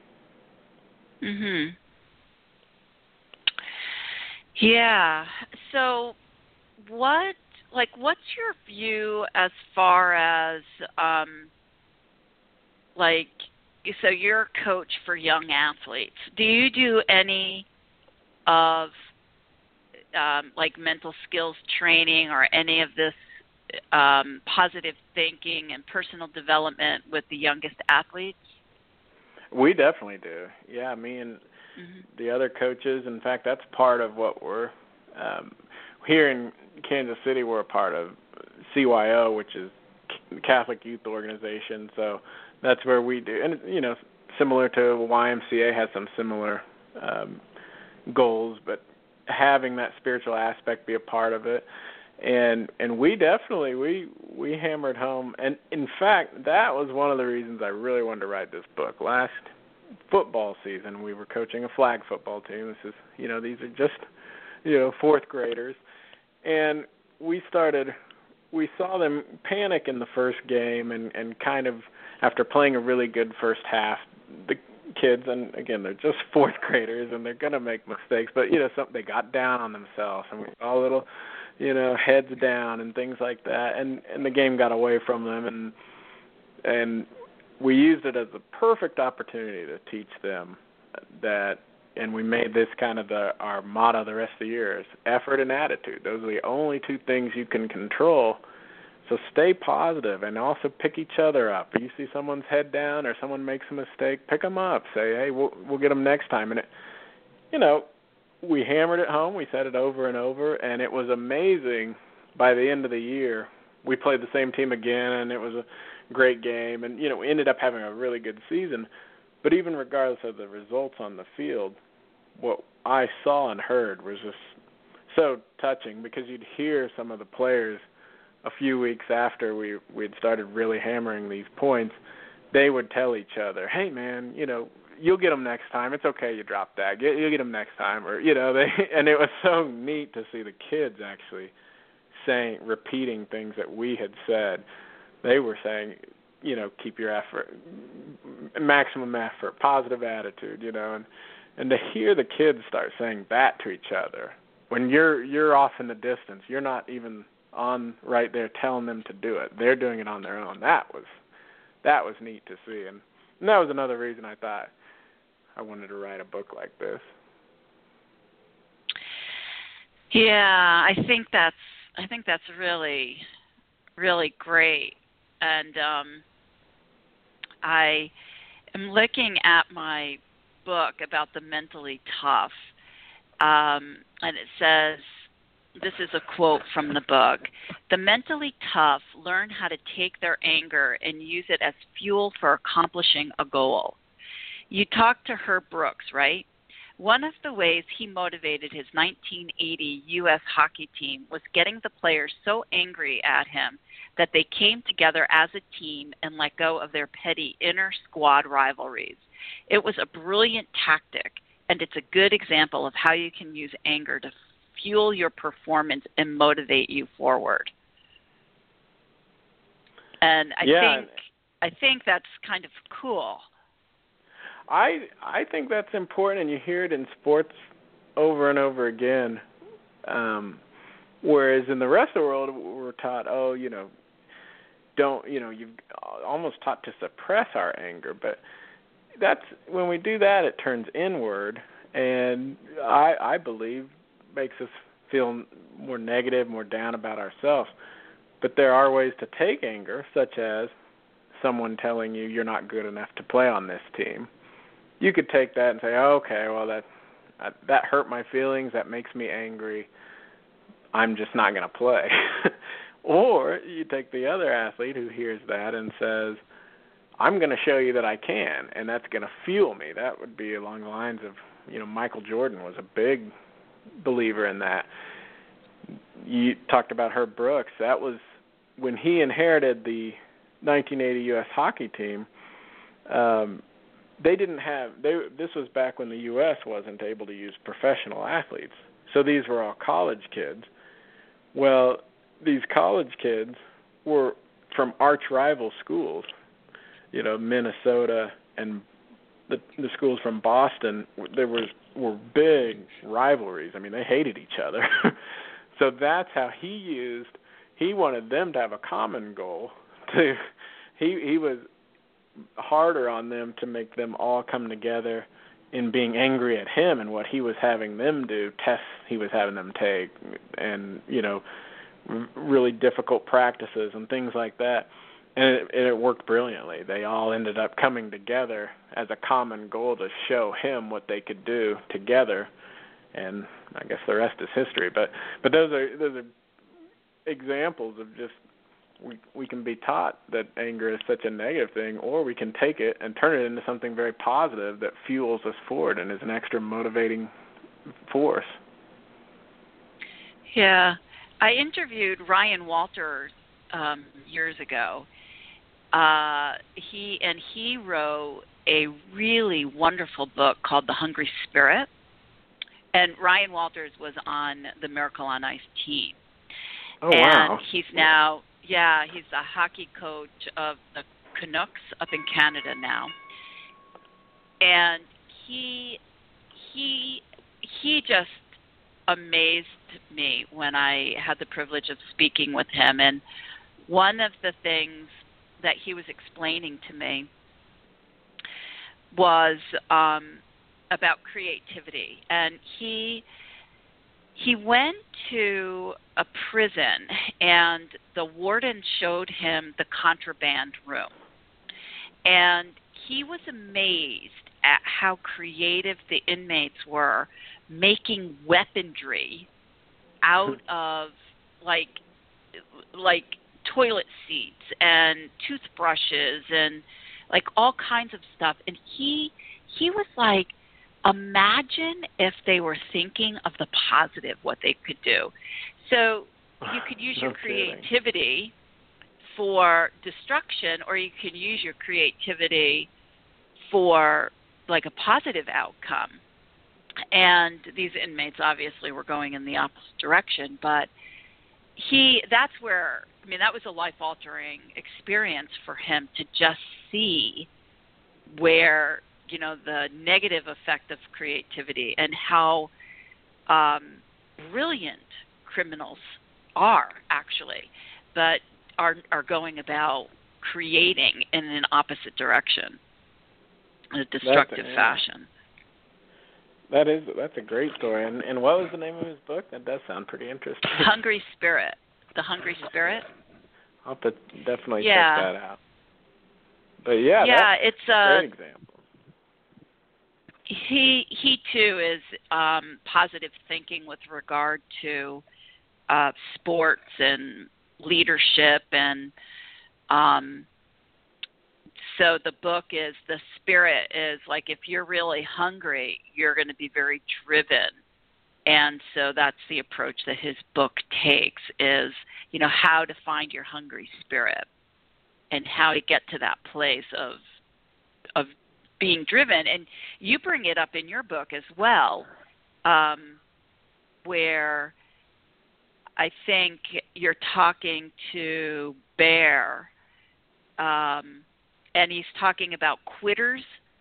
Mhm. Yeah. So what, like, what's your view as far as, um, like, so you're a coach for young athletes. Do you do any of, um, like, mental skills training or any of this um, positive thinking and personal development with the youngest athletes? We definitely do. Yeah, me and mm-hmm. the other coaches. In fact, that's part of what we're um, here in Kansas City. We're a part of C Y O, which is Catholic Youth Organization. So that's where we do, and you know, similar to Y M C A has some similar um, goals, but having that spiritual aspect be a part of it. And and we definitely we we hammered home, and in fact that was one of the reasons I really wanted to write this book. Last football season we were coaching a flag football team. This is you know these are just you know fourth graders, and we started we saw them panic in the first game, and and kind of after playing a really good first half, the kids, and again they're just fourth graders and they're gonna make mistakes, but you know some they got down on themselves, and we saw a little. you know, heads down and things like that, and, and the game got away from them, and and we used it as a perfect opportunity to teach them that, and we made this kind of the, our motto the rest of the year is effort and attitude. Those are the only two things you can control, so stay positive and also pick each other up. If you see someone's head down or someone makes a mistake, pick them up. Say, hey, we'll, we'll get them next time. And, it, you know, we hammered it home. We said it over and over, and it was amazing. By the end of the year, we played the same team again, and it was a great game. And, you know, we ended up having a really good season. But even regardless of the results on the field, what I saw and heard was just so touching, because you'd hear some of the players a few weeks after we we'd started really hammering these points, they would tell each other, hey, man, you know, you'll get them next time. It's okay you dropped that. You'll get them next time. Or, you know, they, and it was so neat to see the kids actually saying, repeating things that we had said. They were saying, you know, keep your effort, maximum effort, positive attitude, you know, and, and to hear the kids start saying that to each other when you're you're off in the distance, you're not even on right there telling them to do it. They're doing it on their own. That was that was neat to see, and, and that was another reason I thought I wanted to write a book like this. Yeah, I think that's I think that's really really great, and um, I am looking at my book about the mentally tough, um, and it says, this is a quote from the book, the mentally tough learn how to take their anger and use it as fuel for accomplishing a goal. You talked to Herb Brooks, right? One of the ways he motivated his nineteen eighty U S hockey team was getting the players so angry at him that they came together as a team and let go of their petty inter-squad rivalries. It was a brilliant tactic, and it's a good example of how you can use anger to fuel your performance and motivate you forward. And I yeah. think I think that's kind of cool. I I think that's important, and you hear it in sports over and over again. Um, whereas in the rest of the world, we're taught, oh, you know, don't, you know, you've almost taught to suppress our anger. But that's when we do that, it turns inward, and I I believe makes us feel more negative, more down about ourselves. But there are ways to take anger, such as someone telling you you're not good enough to play on this team. You could take that and say, oh, okay, well, that that hurt my feelings. That makes me angry. I'm just not going to play. Or you take the other athlete who hears that and says, I'm going to show you that I can, and that's going to fuel me. That would be along the lines of, you know, Michael Jordan was a big believer in that. You talked about Herb Brooks. That was when he inherited the nineteen eighty U S hockey team. Um, they didn't have they. This was back when the U S wasn't able to use professional athletes, so these were all college kids. Well, these college kids were from arch rival schools, you know, Minnesota and the the schools from Boston. There was were big rivalries. I mean, they hated each other. So that's how he used. He wanted them to have a common goal. To he he was harder on them to make them all come together in being angry at him and what he was having them do, tests he was having them take, and, you know, r- really difficult practices and things like that. And it, and it worked brilliantly. They all ended up coming together as a common goal to show him what they could do together. And I guess the rest is history. But but those are those are examples of just we we can be taught that anger is such a negative thing, or we can take it and turn it into something very positive that fuels us forward and is an extra motivating force. Yeah, I interviewed Ryan Walters um, years ago. Uh, he and he wrote a really wonderful book called The Hungry Spirit. And Ryan Walters was on the Miracle on Ice team. Oh, and wow. he's now, yeah, he's a hockey coach of the Canucks up in Canada now. And he he he just amazed me when I had the privilege of speaking with him. And one of the things that he was explaining to me was um, about creativity. And he he went to a prison, and the warden showed him the contraband room. And he was amazed at how creative the inmates were making weaponry out of like like toilet seats and toothbrushes and like all kinds of stuff. And he he was like, imagine if they were thinking of the positive, what they could do. So you could use No your kidding. creativity for destruction, or you can use your creativity for like a positive outcome. And these inmates obviously were going in the opposite direction, but he that's where I mean that was a life-altering experience for him, to just see where, you know, the negative effect of creativity and how um, brilliant criminals are actually, but are are going about creating in an opposite direction, in a destructive That's a- yeah. fashion. That is that's a great story. And and what was the name of his book? That does sound pretty interesting. Hungry Spirit. The Hungry Spirit. I'll have to definitely Yeah. check that out. But yeah, Yeah, that's it's a a great example. he he too is um, positive thinking with regard to uh, sports and leadership, and um, so the book is the spirit is like, if you're really hungry, you're going to be very driven. And so that's the approach that his book takes, is, you know, how to find your hungry spirit and how to get to that place of of being driven. And you bring it up in your book as well, um, where I think you're talking to Bear, um, and he's talking about quitters,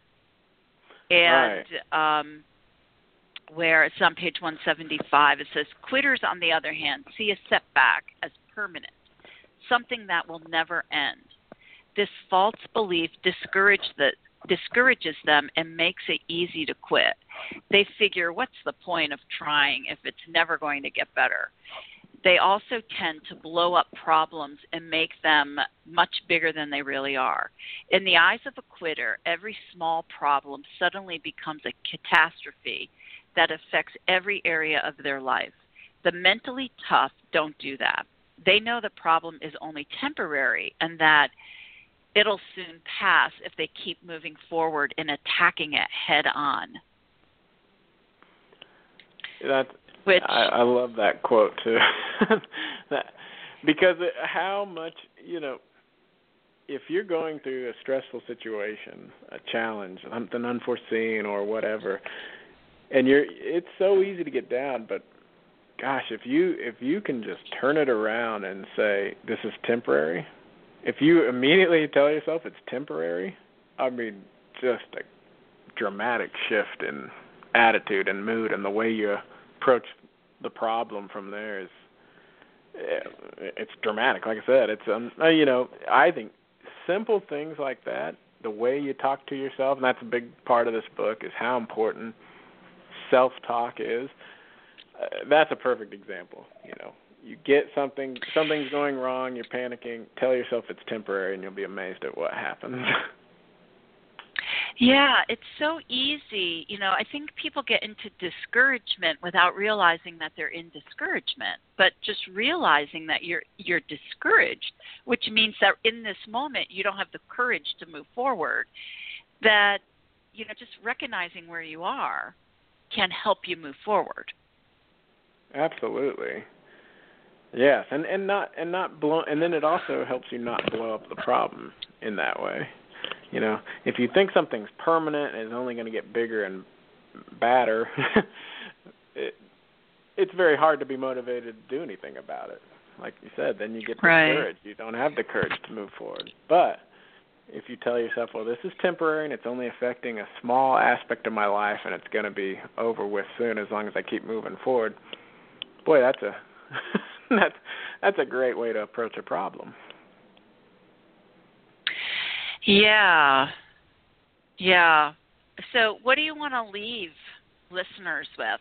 and um, where it's on page one seventy-five, it says, quitters, on the other hand, see a setback as permanent, something that will never end. This false belief discourage the, discourages them and makes it easy to quit. They figure, what's the point of trying if it's never going to get better? They also tend to blow up problems and make them much bigger than they really are. In the eyes of a quitter, every small problem suddenly becomes a catastrophe that affects every area of their life. The mentally tough don't do that. They know the problem is only temporary and that it'll soon pass if they keep moving forward and attacking it head on. That's Which I, I love that quote too. that, because it, how much, you know, if you're going through a stressful situation, a challenge, something unforeseen or whatever, and you're it's so easy to get down, but gosh, if you if you can just turn it around and say, this is temporary, if you immediately tell yourself it's temporary, I mean, just a dramatic shift in attitude and mood, and the way you approach the problem from there is, it's dramatic. Like I said, it's um, you know, I think simple things like that, the way you talk to yourself, and that's a big part of this book, is how important self-talk is. Uh, that's a perfect example. You know, you get something, something's going wrong, you're panicking, tell yourself it's temporary, and you'll be amazed at what happens. Yeah, it's so easy. You know, I think people get into discouragement without realizing that they're in discouragement, but just realizing that you're you're discouraged, which means that in this moment you don't have the courage to move forward. That, you know, just recognizing where you are can help you move forward. Absolutely. Yes, and, and not and not blow, and then it also helps you not blow up the problem in that way. You know, if you think something's permanent and is only going to get bigger and badder, it, it's very hard to be motivated to do anything about it. Like you said, then you get discouraged. Right. You don't have the courage to move forward. But if you tell yourself, well, this is temporary and it's only affecting a small aspect of my life and it's going to be over with soon as long as I keep moving forward, boy, that's a that's that's a great way to approach a problem. Yeah. Yeah. So what do you want to leave listeners with?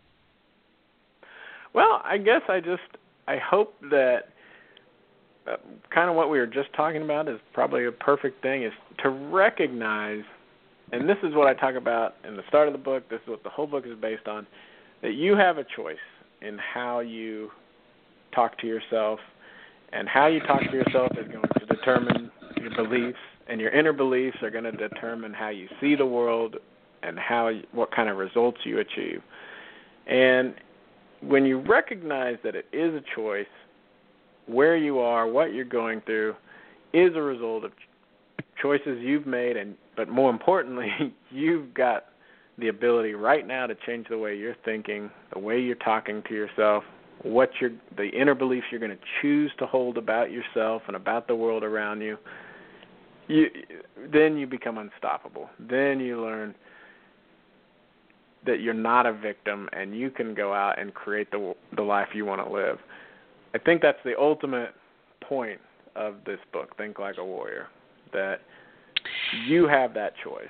Well, I guess I just, I hope that uh, kind of what we were just talking about is probably a perfect thing, is to recognize, and this is what I talk about in the start of the book, this is what the whole book is based on, that you have a choice in how you talk to yourself, and how you talk to yourself is going to determine your beliefs, and your inner beliefs are going to determine how you see the world and how what kind of results you achieve. And when you recognize that it is a choice, where you are, what you're going through, is a result of choices you've made, and but more importantly, you've got the ability right now to change the way you're thinking, the way you're talking to yourself, what you're, the inner beliefs you're going to choose to hold about yourself and about the world around you. You then you become unstoppable. Then you learn that you're not a victim and you can go out and create the the life you want to live. I think that's the ultimate point of this book, Think Like a Warrior, that you have that choice.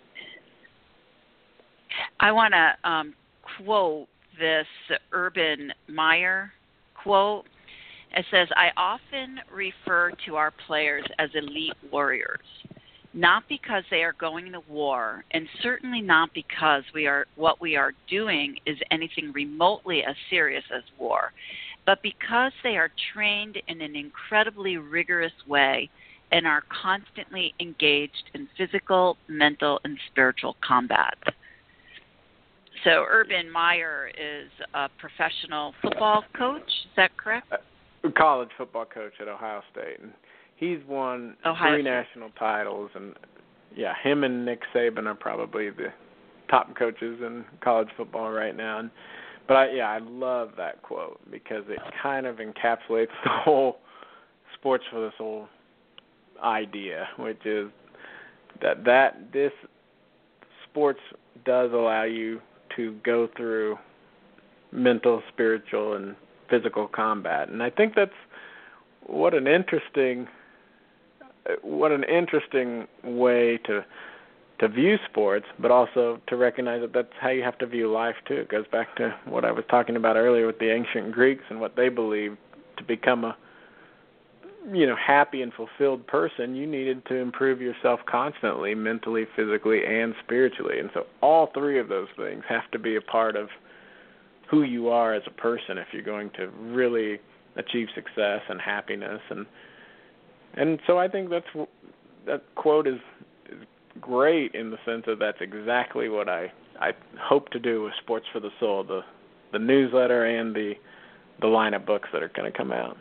I want to um, quote this Urban Meyer quote. It says, "I often refer to our players as elite warriors, not because they are going to war, and certainly not because we are what we are doing is anything remotely as serious as war, but because they are trained in an incredibly rigorous way and are constantly engaged in physical, mental, and spiritual combat." So Urban Meyer is a professional football coach. Is that correct? A college football coach at Ohio State, and he's won Ohio three State. national titles. And yeah, him and Nick Saban are probably the top coaches in college football right now. And, but I, yeah, I love that quote because it kind of encapsulates the whole sports for the soul idea, which is that that this sports does allow you to go through mental, spiritual, and physical combat. And I think that's what an interesting what an interesting way to to view sports, but also to recognize that that's how you have to view life too. It goes back to what I was talking about earlier with the ancient Greeks and what they believed. To become a you know happy and fulfilled person, you needed to improve yourself constantly, mentally, physically, and spiritually. And so all three of those things have to be a part of who you are as a person if you're going to really achieve success and happiness. And and so I think that's that quote is, is great in the sense that that's exactly what I, I hope to do with Sports for the Soul, the the newsletter and the the line of books that are going to come out.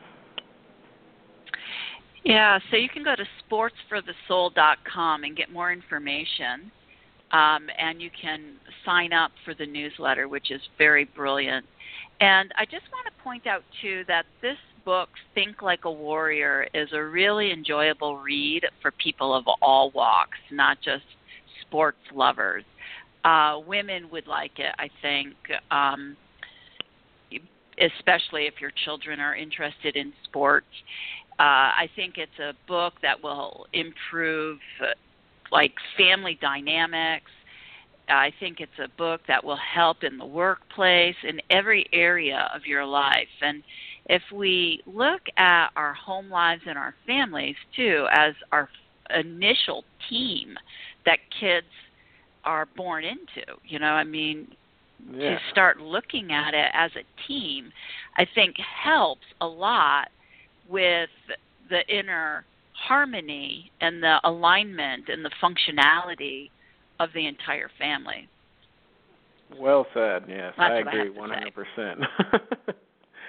Yeah, so you can go to sports for the soul dot com and get more information. Um, and you can sign up for the newsletter, which is very brilliant. And I just want to point out, too, that this book, Think Like a Warrior, is a really enjoyable read for people of all walks, not just sports lovers. Uh, women would like it, I think, um, especially if your children are interested in sports. Uh, I think it's a book that will improve uh, like family dynamics. I think it's a book that will help in the workplace, in every area of your life. And if we look at our home lives and our families, too, as our initial team that kids are born into, you know, I mean, Yeah. to start looking at it as a team, I think helps a lot with the inner harmony and the alignment and the functionality of the entire family. Well said. Yes, That's I what I agree have to one hundred percent.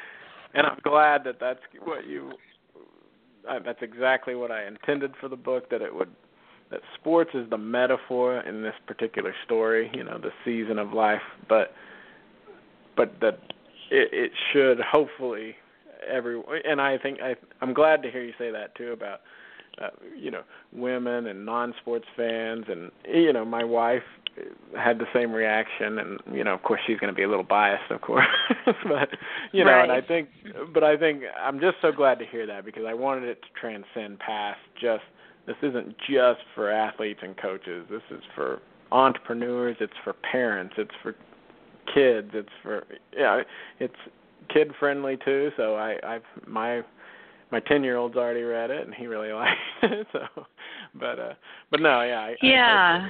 and I'm glad that that's what you. Uh, that's exactly what I intended for the book. That it would, that sports is the metaphor in this particular story. You know, the season of life, but but that it, it should hopefully every. And I think I I'm glad to hear you say that too about. Uh, you know, women and non-sports fans, and you know, my wife had the same reaction, and you know, of course, she's going to be a little biased, of course, but you know, right. and I think, but I think I'm just so glad to hear that because I wanted it to transcend past just. This isn't just for athletes and coaches. This is for entrepreneurs. It's for parents. It's for kids. It's for yeah. It's kid friendly too. So I, I've my. My ten-year-old's already read it, and he really liked it. So, but, uh, but no, yeah. I, yeah.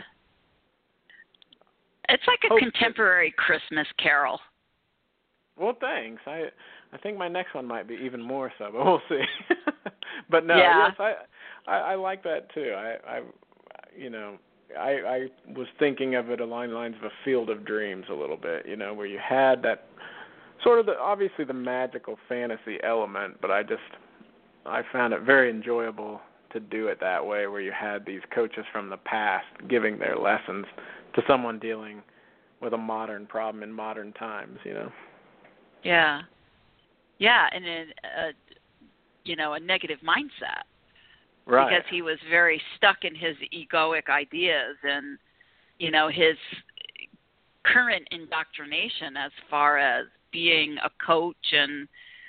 I it's like a hopefully. contemporary Christmas carol. Well, thanks. I, I think my next one might be even more so, but we'll see. But no, yeah. yes, I, I, I like that too. I, I, you know, I, I was thinking of it along the lines of a Field of Dreams a little bit. You know, where you had that sort of the obviously the magical fantasy element, but I just. I found it very enjoyable to do it that way, where you had these coaches from the past giving their lessons to someone dealing with a modern problem in modern times, you know. Yeah. Yeah, and in a, you know, a negative mindset. Right. Because he was very stuck in his egoic ideas and, you know, his current indoctrination as far as being a coach and,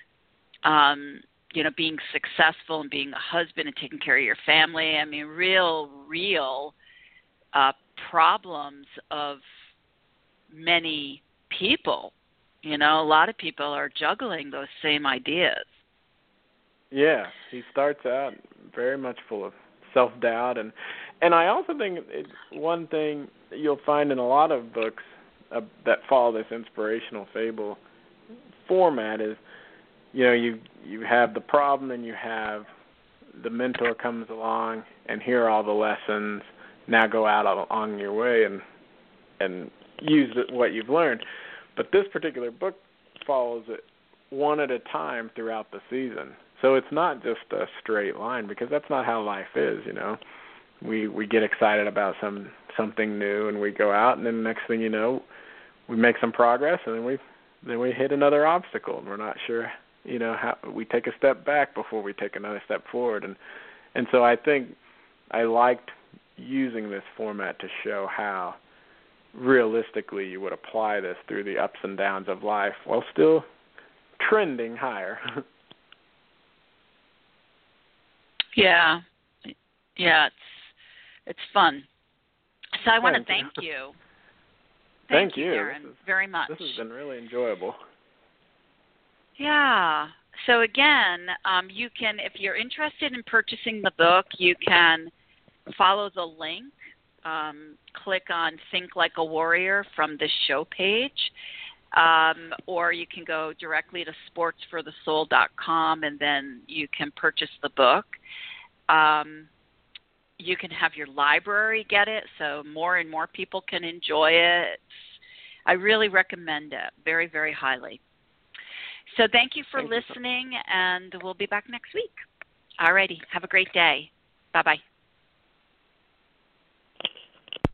um, you know, being successful and being a husband and taking care of your family. I mean, real, real uh, problems of many people. You know, a lot of people are juggling those same ideas. Yeah, he starts out very much full of self-doubt. And, and I also think it's one thing you'll find in a lot of books uh, that follow this inspirational fable format is, you know, you you have the problem and you have the mentor comes along and here are all the lessons. Now go out on your way and and use what you've learned. But this particular book follows it one at a time throughout the season. So it's not just a straight line because that's not how life is, you know. We we get excited about some something new and we go out and then the next thing you know, we make some progress and then we then we hit another obstacle and we're not sure. You know, how we take a step back before we take another step forward. And and so I think I liked using this format to show how realistically you would apply this through the ups and downs of life while still trending higher. yeah. Yeah, it's it's fun. So I want to thank thank you. you. Thank, thank you, Darren, is, very much. This has been really enjoyable. Yeah. So again, um, you can, if you're interested in purchasing the book, you can follow the link, um, click on Think Like a Warrior from the show page, um, or you can go directly to sports for the soul dot com and then you can purchase the book. Um, you can have your library get it so more and more people can enjoy it. I really recommend it very, very highly. So thank you for thank listening, you. And we'll be back next week. All righty. Have a great day. Bye-bye.